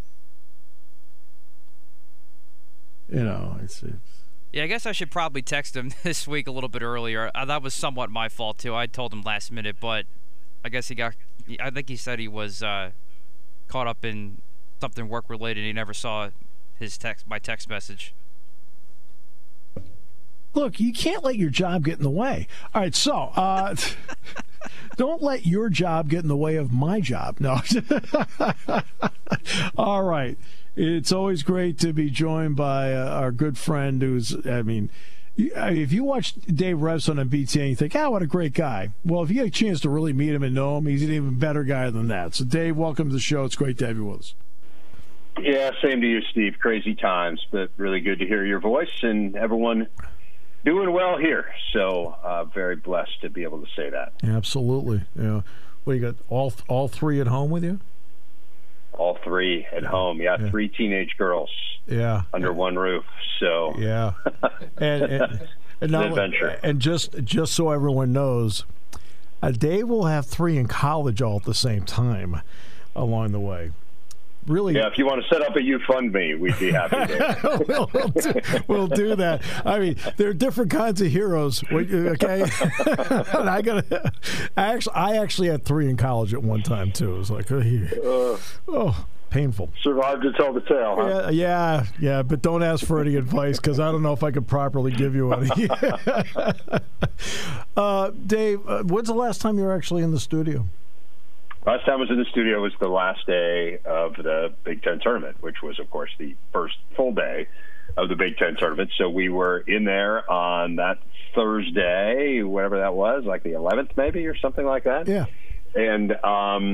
You know, it's
Yeah, I guess I should probably text him this week a little bit earlier. That was somewhat my fault, too. I told him last minute, but I guess I think he said he was caught up in something work-related. He never saw my text message.
Look, you can't let your job get in the way. All right, so don't let your job get in the way of my job. No. All right. It's always great to be joined by our good friend who's, if you watch Dave Revson on BTN, you think, what a great guy. Well, if you get a chance to really meet him and know him, he's an even better guy than that. So, Dave, welcome to the show. It's great to have you with us.
Yeah, same to you, Steve. Crazy times, but really good to hear your voice and everyone doing well here. So, very blessed to be able to say that.
Absolutely. Yeah. Well, you got all three at home with you?
All three at home. Yeah, 3 teenage girls.
Yeah.
Under one roof. So
yeah. And
an adventure.
And just so everyone knows, Dave will have 3 in college all at the same time along the way. Really?
Yeah, if you want to set up a YouFundMe, we'd be happy to.
we'll do that. I mean, there are different kinds of heroes, okay? And I actually had 3 in college at one time, too. It was like, painful.
Survived to tell the tale, huh?
Yeah, but don't ask for any advice because I don't know if I could properly give you any. Dave, when's the last time you were actually in the studio?
Last time I was in the studio was the last day of the Big Ten tournament, which was, of course, the first full day of the Big Ten tournament. So we were in there on that Thursday, whatever that was, like the 11th maybe or something like that.
Yeah.
And it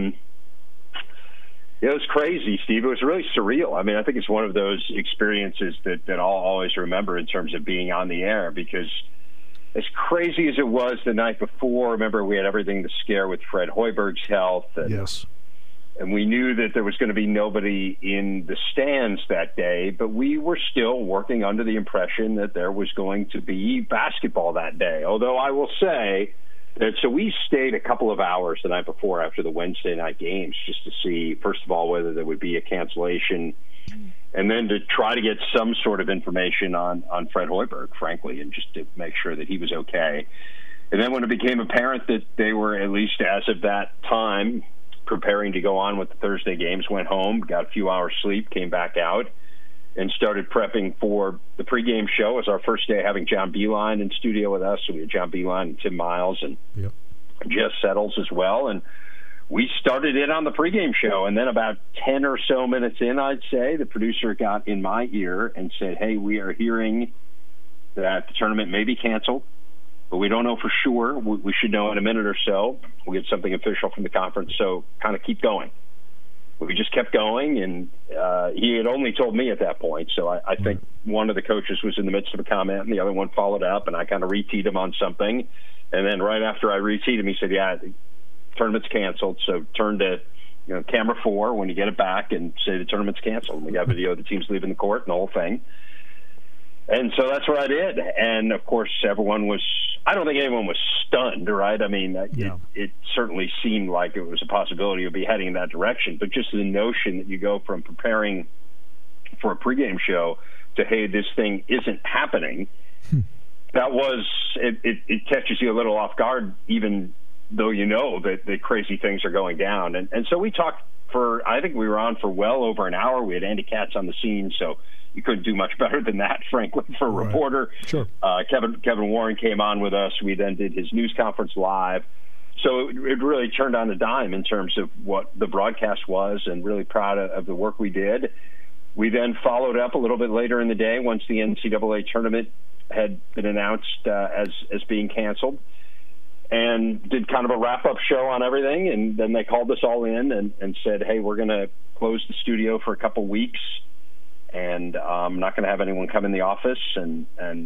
was crazy, Steve. It was really surreal. I mean, I think it's one of those experiences that I'll always remember in terms of being on the air because as crazy as it was the night before, remember we had everything to scare with Fred Hoiberg's health. And,
yes.
And we knew that there was going to be nobody in the stands that day, but we were still working under the impression that there was going to be basketball that day. Although I will say that, so we stayed a couple of hours the night before after the Wednesday night games just to see, first of all, whether there would be a cancellation and then to try to get some sort of information on Fred Hoiberg, frankly, and just to make sure that he was okay. And then when it became apparent that they were, at least as of that time, preparing to go on with the Thursday games, went home, got a few hours sleep, came back out, and started prepping for the pregame show. It was our first day having John Beilein in studio with us. So we had John Beilein and Tim Miles and Jess Settles as well. And we started in on the pregame show, and then about 10 or so minutes in, I'd say, the producer got in my ear and said, hey, we are hearing that the tournament may be canceled, but we don't know for sure. We should know in a minute or so. We'll get something official from the conference, so kind of keep going. We just kept going, and he had only told me at that point, so I think one of the coaches was in the midst of a comment, and the other one followed up, and I kind of re-teed him on something. And then right after I re-teed him, he said, the tournament's canceled, so turn to camera 4 when you get it back and say the tournament's canceled. We got video of the teams leaving the court and the whole thing. And so that's what I did. And, of course, everyone was – I don't think anyone was stunned, right? I mean, it certainly seemed like it was a possibility of be heading in that direction. But just the notion that you go from preparing for a pregame show to, hey, this thing isn't happening, that was – it catches you a little off guard even – though that the crazy things are going down. And so we talked I think we were on for well over an hour. We had Andy Katz on the scene, so you couldn't do much better than that, frankly, for a reporter.
Sure.
Kevin Warren came on with us. We then did his news conference live. So it really turned on a dime in terms of what the broadcast was, and really proud of the work we did. We then followed up a little bit later in the day once the NCAA tournament had been announced as being canceled, and did kind of a wrap-up show on everything. And then they called us all in and said, hey, we're going to close the studio for a couple weeks, and I'm not going to have anyone come in the office. And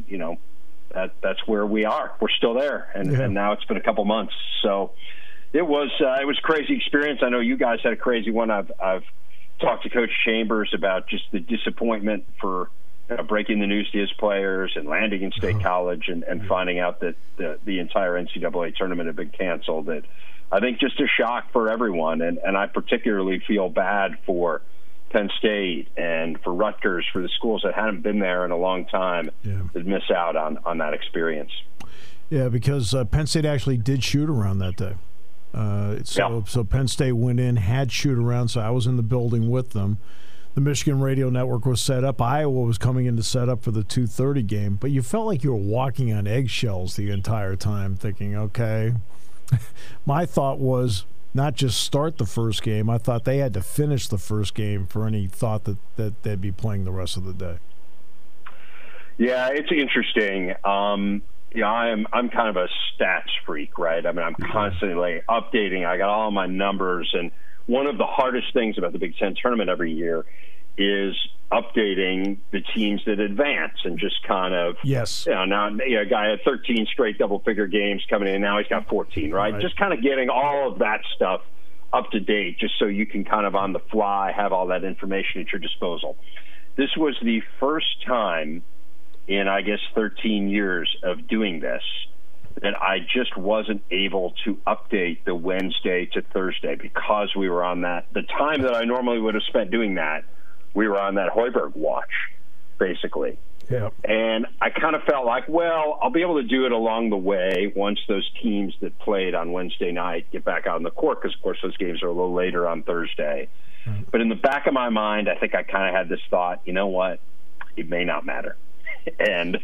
that's where we are. We're still there. And now it's been a couple months. So it was a crazy experience. I know you guys had a crazy one. I've talked to Coach Chambers about just the disappointment for breaking the news to his players and landing in State College and finding out that the entire NCAA tournament had been canceled. That I think just a shock for everyone. And I particularly feel bad for Penn State and for Rutgers, for the schools that hadn't been there in a long time, that miss out on that experience.
Yeah, because Penn State actually did shoot around that day. So Penn State went in, had shoot around, so I was in the building with them. The Michigan radio network was set up. Iowa was coming in to set up for the 2:30 game, but you felt like you were walking on eggshells the entire time, thinking, okay. My thought was not just start the first game. I thought they had to finish the first game for any thought that they'd be playing the rest of the day.
Yeah, it's interesting. I'm kind of a stats freak, right? I mean, I'm constantly updating. I got all my numbers, and one of the hardest things about the Big Ten tournament every year is updating the teams that advance and just kind of, now a guy had 13 straight double-figure games coming in, now he's got 14, right? Just kind of getting all of that stuff up to date just so you can kind of on the fly have all that information at your disposal. This was the first time in, I guess, 13 years of doing this that I just wasn't able to update the Wednesday to Thursday because we were on the time that I normally would have spent doing that, we were on that Hoiberg watch, basically.
Yeah.
And I kind of felt like, well, I'll be able to do it along the way once those teams that played on Wednesday night get back out on the court, because, of course, those games are a little later on Thursday. Right. But in the back of my mind, I think I kind of had this thought, you know what, it may not matter. And,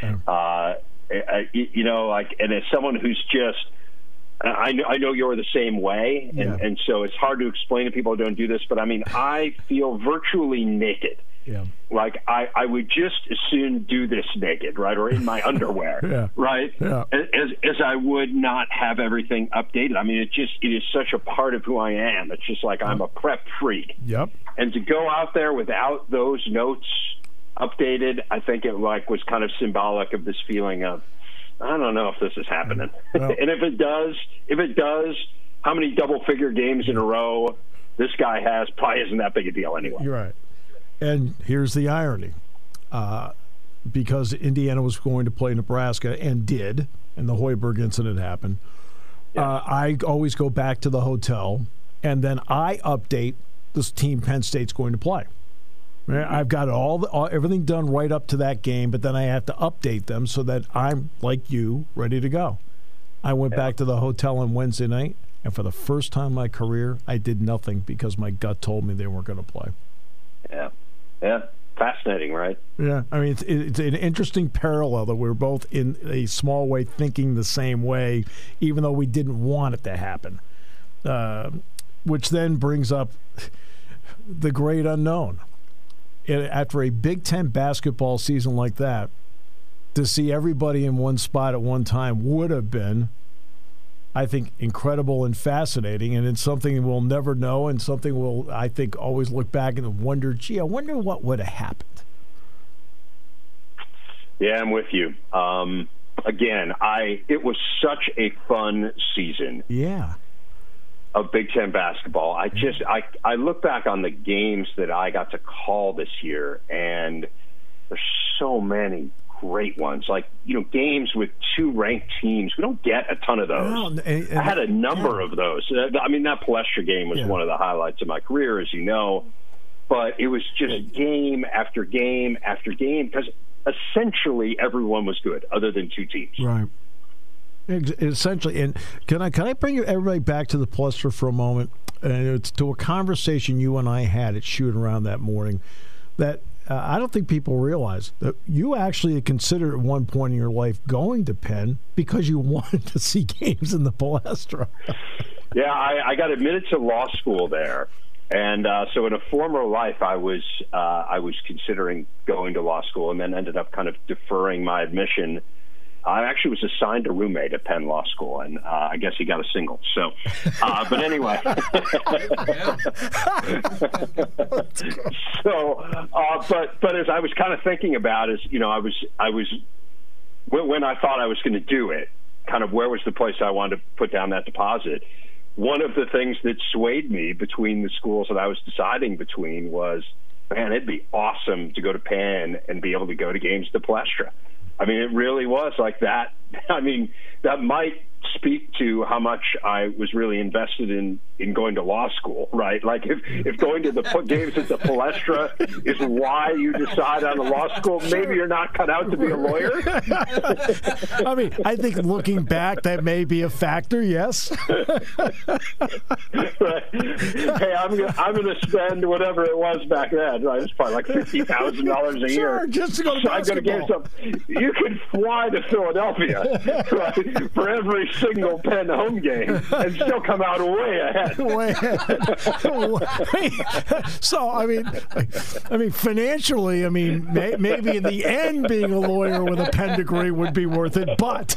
and as someone who's just, I know you're the same way, and so it's hard to explain to people who don't do this, but I mean, I feel virtually naked.
Yeah.
Like I would just as soon do this naked, right, or in my underwear, right, as I would not have everything updated. I mean, it is such a part of who I am. It's just like I'm a prep freak.
Yep.
And to go out there without those notes updated, I think it was kind of symbolic of this feeling of, I don't know if this is happening. Well, and if it does, how many double-figure games in a row this guy has probably isn't that big a deal anyway.
You're right. And here's the irony. Because Indiana was going to play Nebraska and did, and the Hoiberg incident happened, I always go back to the hotel, and then I update this team Penn State's going to play. I've got everything done right up to that game, but then I have to update them so that I'm, like you, ready to go. I went back to the hotel on Wednesday night, and for the first time in my career, I did nothing because my gut told me they weren't going to play.
Yeah. Fascinating, right?
Yeah. I mean, it's an interesting parallel that we're both in a small way thinking the same way, even though we didn't want it to happen. Which then brings up the great unknown. After a Big Ten basketball season like that, to see everybody in one spot at one time would have been, I think, incredible and fascinating, and it's something we'll never know, and something we'll, I think, always look back and wonder, gee, I wonder what would have happened.
Yeah, I'm with you. Again, it was such a fun season.
Yeah.
Of Big Ten basketball. I look back on the games that I got to call this year, and there's so many great ones. Like, games with two ranked teams. We don't get a ton of those. No, I had a number of those. I mean, that Palestra game was one of the highlights of my career, as you know. But it was just game after game after game, because essentially everyone was good, other than two teams.
Right. Essentially, and can I bring everybody back to the Palestra for a moment? And it's to a conversation you and I had at Shoot Around that morning that I don't think people realize that you actually considered at one point in your life going to Penn because you wanted to see games in the Palestra.
Yeah, I got admitted to law school there, and so in a former life I was considering going to law school, and then ended up kind of deferring my admission. I actually was assigned a roommate at Penn Law School, and I guess he got a single. So, but anyway. But as I was kind of thinking about it, I was when I thought I was going to do it, kind of where was the place I wanted to put down that deposit. One of the things that swayed me between the schools that I was deciding between was man, it'd be awesome to go to Penn and be able to go to games at the Palestra. I mean, it really was like that. I mean, that might speak to how much I was really invested in going to law school, right? Like if going to the games at the Palestra is why you decide on a law school, maybe you're not cut out to be a lawyer.
I mean, I think looking back, that may be a factor, yes.
Right. Hey, I'm going to spend whatever it was back then, right? It's probably like $50,000 a year.
Just to go to basketball.
You could fly to Philadelphia, right, for every single Penn home game and still come out way ahead.
So, I mean, financially, maybe in the end, being a lawyer with a Penn degree would be worth it. But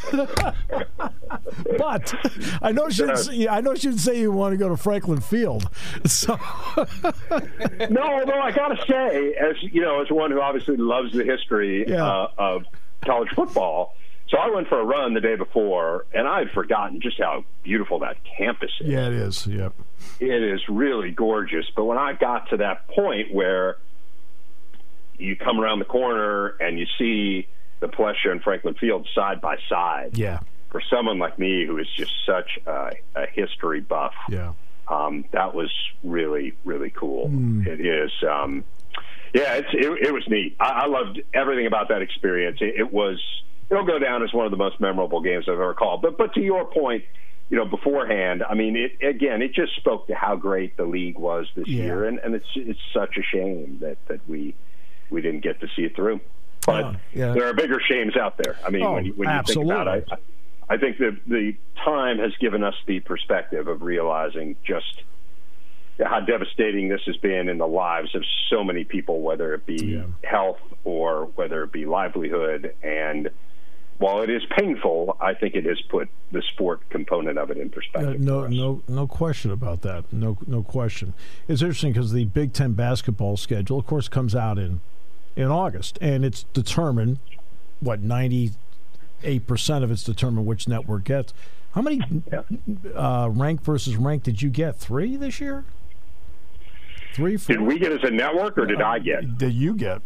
I know she'd say you want to go to Franklin Field. So,
no, although I got to say, as one who obviously loves the history of college football. So I went for a run the day before, and I had forgotten just how beautiful that campus is.
Yeah, it is. Yep.
It is really gorgeous. But when I got to that point where you come around the corner and you see the Palestra and Franklin Field side by side, for someone like me who is just such a history buff, that was really, really cool. It is. It was neat. I loved everything about that experience. It'll go down as one of the most memorable games I've ever called. But to your point, beforehand, I mean, it just spoke to how great the league was this year, and it's such a shame that we didn't get to see it through. But there are bigger shames out there. I mean, when you think about it, I think the time has given us the perspective of realizing just how devastating this has been in the lives of so many people, whether it be health or whether it be livelihood. And while it is painful, I think it has put the sport component of it in perspective.
No question about that. No question. It's interesting because the Big Ten basketball schedule, of course, comes out in August, and it's determined 98% of it's determined which network gets. How many ranked versus ranked did you get? 3 this year? 3, 4?
Did we get as a network, or did I get?
Did you get?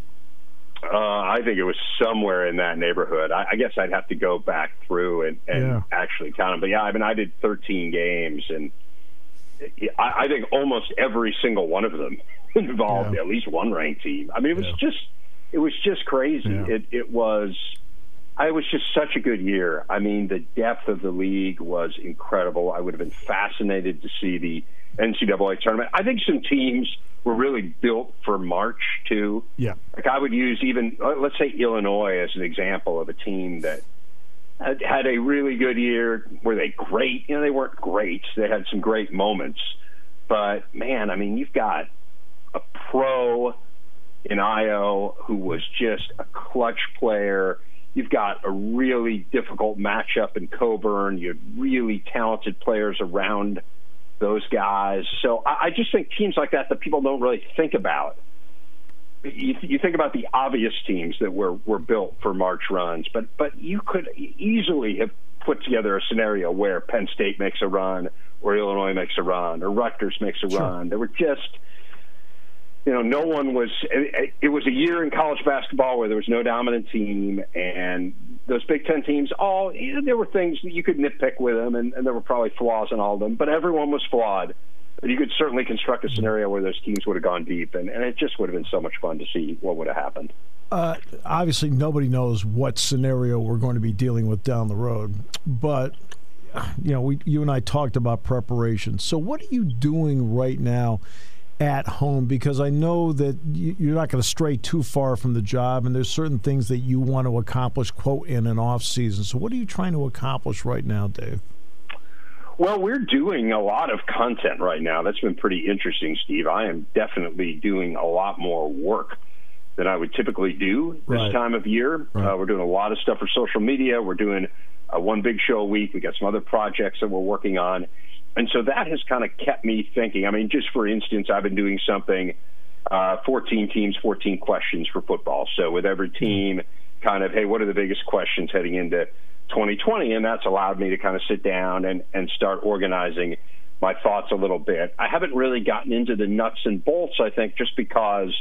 I think it was somewhere in that neighborhood. I guess I'd have to go back through and actually count them. But I did 13 games, and I think almost every single one of them involved at least one ranked team. I mean, it was just crazy. Yeah. It was just such a good year. I mean, the depth of the league was incredible. I would have been fascinated to see the NCAA tournament. I think some teams were really built for March, too. Yeah. Like I would use even, let's say, Illinois as an example of a team that had a really good year. Were they great? They weren't great. They had some great moments. But, man, I mean, you've got a pro in Io who was just a clutch player. You've got a really difficult matchup in Coburn. You had really talented players around those guys. So I just think teams like that people don't really think about. You think about the obvious teams that were built for March runs, but you could easily have put together a scenario where Penn State makes a run, or Illinois makes a run, or Rutgers makes a run. There were just, no one was. It was a year in college basketball where there was no dominant team, and those Big Ten teams, there were things that you could nitpick with them, and there were probably flaws in all of them, but everyone was flawed. But you could certainly construct a scenario where those teams would have gone deep, and it just would have been so much fun to see what would have happened.
Obviously, nobody knows what scenario we're going to be dealing with down the road, but you and I talked about preparation. So what are you doing right now at home? Because I know that you're not going to stray too far from the job, and there's certain things that you want to accomplish, quote, in an off season. So what are you trying to accomplish right now, Dave?
Well, we're doing a lot of content right now. That's been pretty interesting, Steve. I am definitely doing a lot more work than I would typically do this time of year. Right. We're doing a lot of stuff for social media. We're doing one big show a week. We got some other projects that we're working on. And so that has kind of kept me thinking. I mean, just for instance, I've been doing something, 14 teams, 14 questions for football. So with every team, kind of, hey, what are the biggest questions heading into 2020? And that's allowed me to kind of sit down and start organizing my thoughts a little bit. I haven't really gotten into the nuts and bolts, I think, just because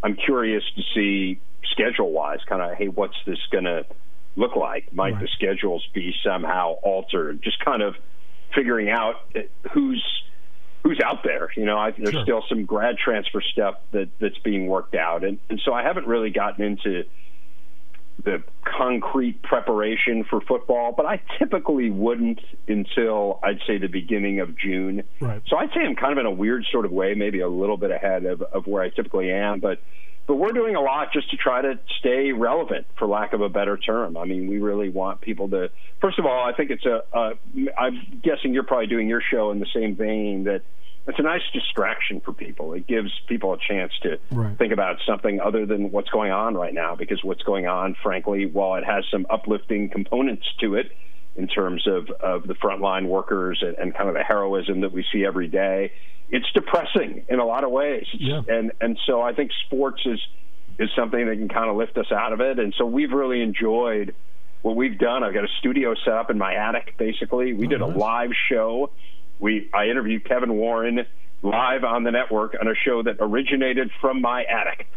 I'm curious to see schedule-wise, kind of, hey, what's this going to look like? Might the schedules be somehow altered? Just kind of figuring out who's out there. There's still some grad transfer stuff that's being worked out. And so I haven't really gotten into the concrete preparation for football, but I typically wouldn't until, I'd say, the beginning of June.
Right.
So I'd say I'm kind of in a weird sort of way, maybe a little bit ahead of where I typically am, but we're doing a lot just to try to stay relevant, for lack of a better term. I mean, we really want people to, first of all, I think it's I'm guessing you're probably doing your show in the same vein, that it's a nice distraction for people. It gives people a chance to think about something other than what's going on right now, because what's going on, frankly, while it has some uplifting components to it in terms of the frontline workers and kind of the heroism that we see every day, it's depressing in a lot of ways.
Yeah.
And so I think sports is something that can kind of lift us out of it. And so we've really enjoyed what we've done. I've got a studio set up in my attic, basically. We did a live show. I interviewed Kevin Warren live on the network on a show that originated from my attic.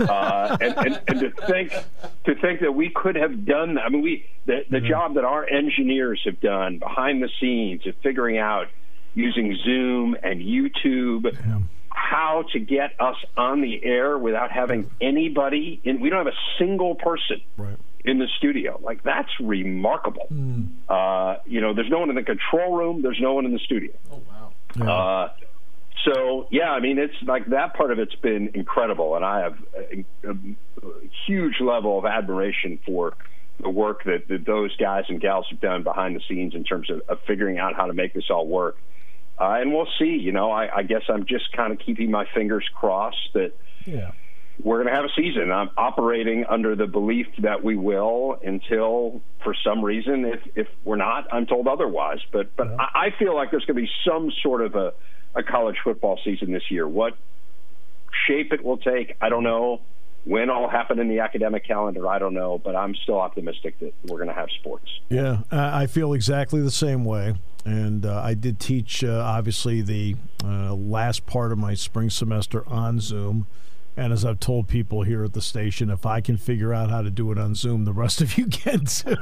And to think that we could have done that. I mean, the job that our engineers have done behind the scenes of figuring out, using Zoom and YouTube, how to get us on the air without having anybody in. We don't have a single person in the studio. Like, that's remarkable. There's no one in the control room. There's no one in the studio.
Oh, wow.
So, I mean, it's like that part of it's been incredible, and I have a huge level of admiration for the work that those guys and gals have done behind the scenes in terms of figuring out how to make this all work. And we'll see. I guess I'm just kind of keeping my fingers crossed that we're going to have a season. I'm operating under the belief that we will until, for some reason, if we're not, I'm told otherwise. But I feel like there's going to be some sort of a college football season this year. What shape it will take, I don't know. When it'll happen in the academic calendar, I don't know. But I'm still optimistic that we're going to have sports.
Yeah, I feel exactly the same way. And I did teach, obviously, the last part of my spring semester on Zoom. And as I've told people here at the station, if I can figure out how to do it on Zoom, the rest of you can too.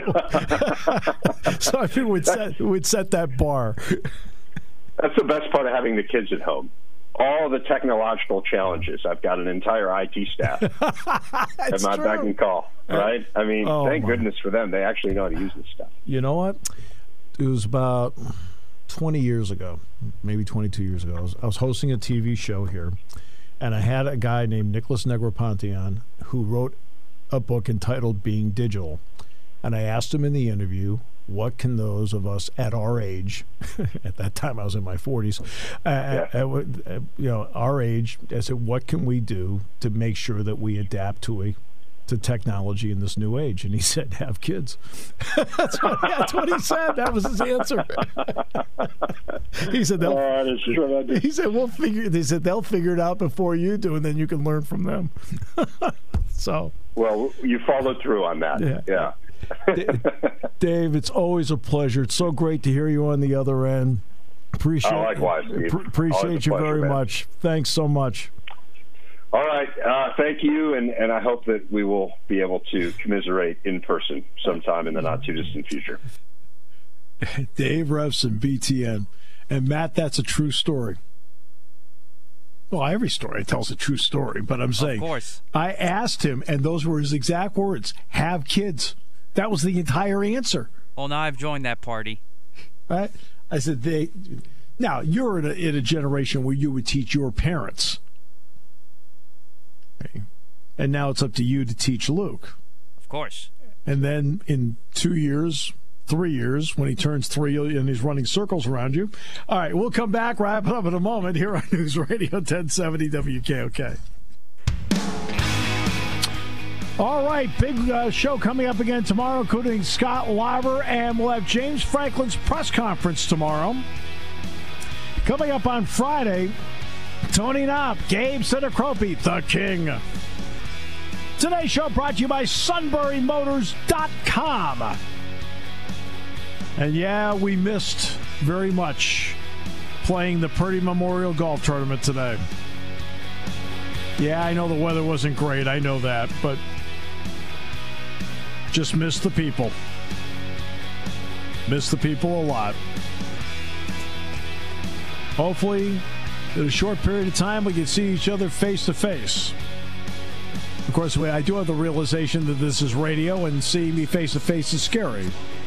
So I think we'd set that bar.
That's the best part of having the kids at home. All the technological challenges. I've got an entire IT staff at my beck and call, right? I mean, thank goodness for them. They actually know how to use this stuff.
You know what? It was about 20 years ago, maybe 22 years ago. I was hosting a TV show here, and I had a guy named Nicholas Negroponte on who wrote a book entitled Being Digital. And I asked him in the interview, what can those of us at our age, at that time I was in my 40s, our age, I said, what can we do to make sure that we adapt to technology in this new age? And he said, have kids. That's what he said. That was his answer. He said, they'll figure it out before you do, and then you can learn from them.
Well, you followed through on that. Yeah.
Dave, it's always a pleasure. It's so great to hear you on the other end.
Likewise, Steve.
Appreciate you very much. Thanks so much.
All right. Thank you, and I hope that we will be able to commiserate in person sometime in the not-too-distant future.
Dave Revson, BTN. And, Matt, that's a true story. Well, every story tells a true story, but I'm saying,
of course. I
asked him, and those were his exact words, have kids. That was the entire answer.
Well, now I've joined that party.
Right? I said, now, you're in a generation where you would teach your parents. And now it's up to you to teach Luke.
Of course. And
then in 2 years, 3 years, when he turns 3 and he's running circles around you. All right, we'll come back, wrap it up in a moment here on News Radio 1070 WKOK. All right, big show coming up again tomorrow, including Scott Lauber, and we'll have James Franklin's press conference tomorrow. Coming up on Friday, Tony Knopp, Gabe Sinacropi, the King. Today's show brought to you by SunburyMotors.com. And yeah, we missed very much playing the Purdy Memorial Golf Tournament today. Yeah, I know the weather wasn't great. I know that, but just miss the people. Miss the people a lot. Hopefully, in a short period of time, we can see each other face to face. Of course, I do have the realization that this is radio, and seeing me face to face is scary.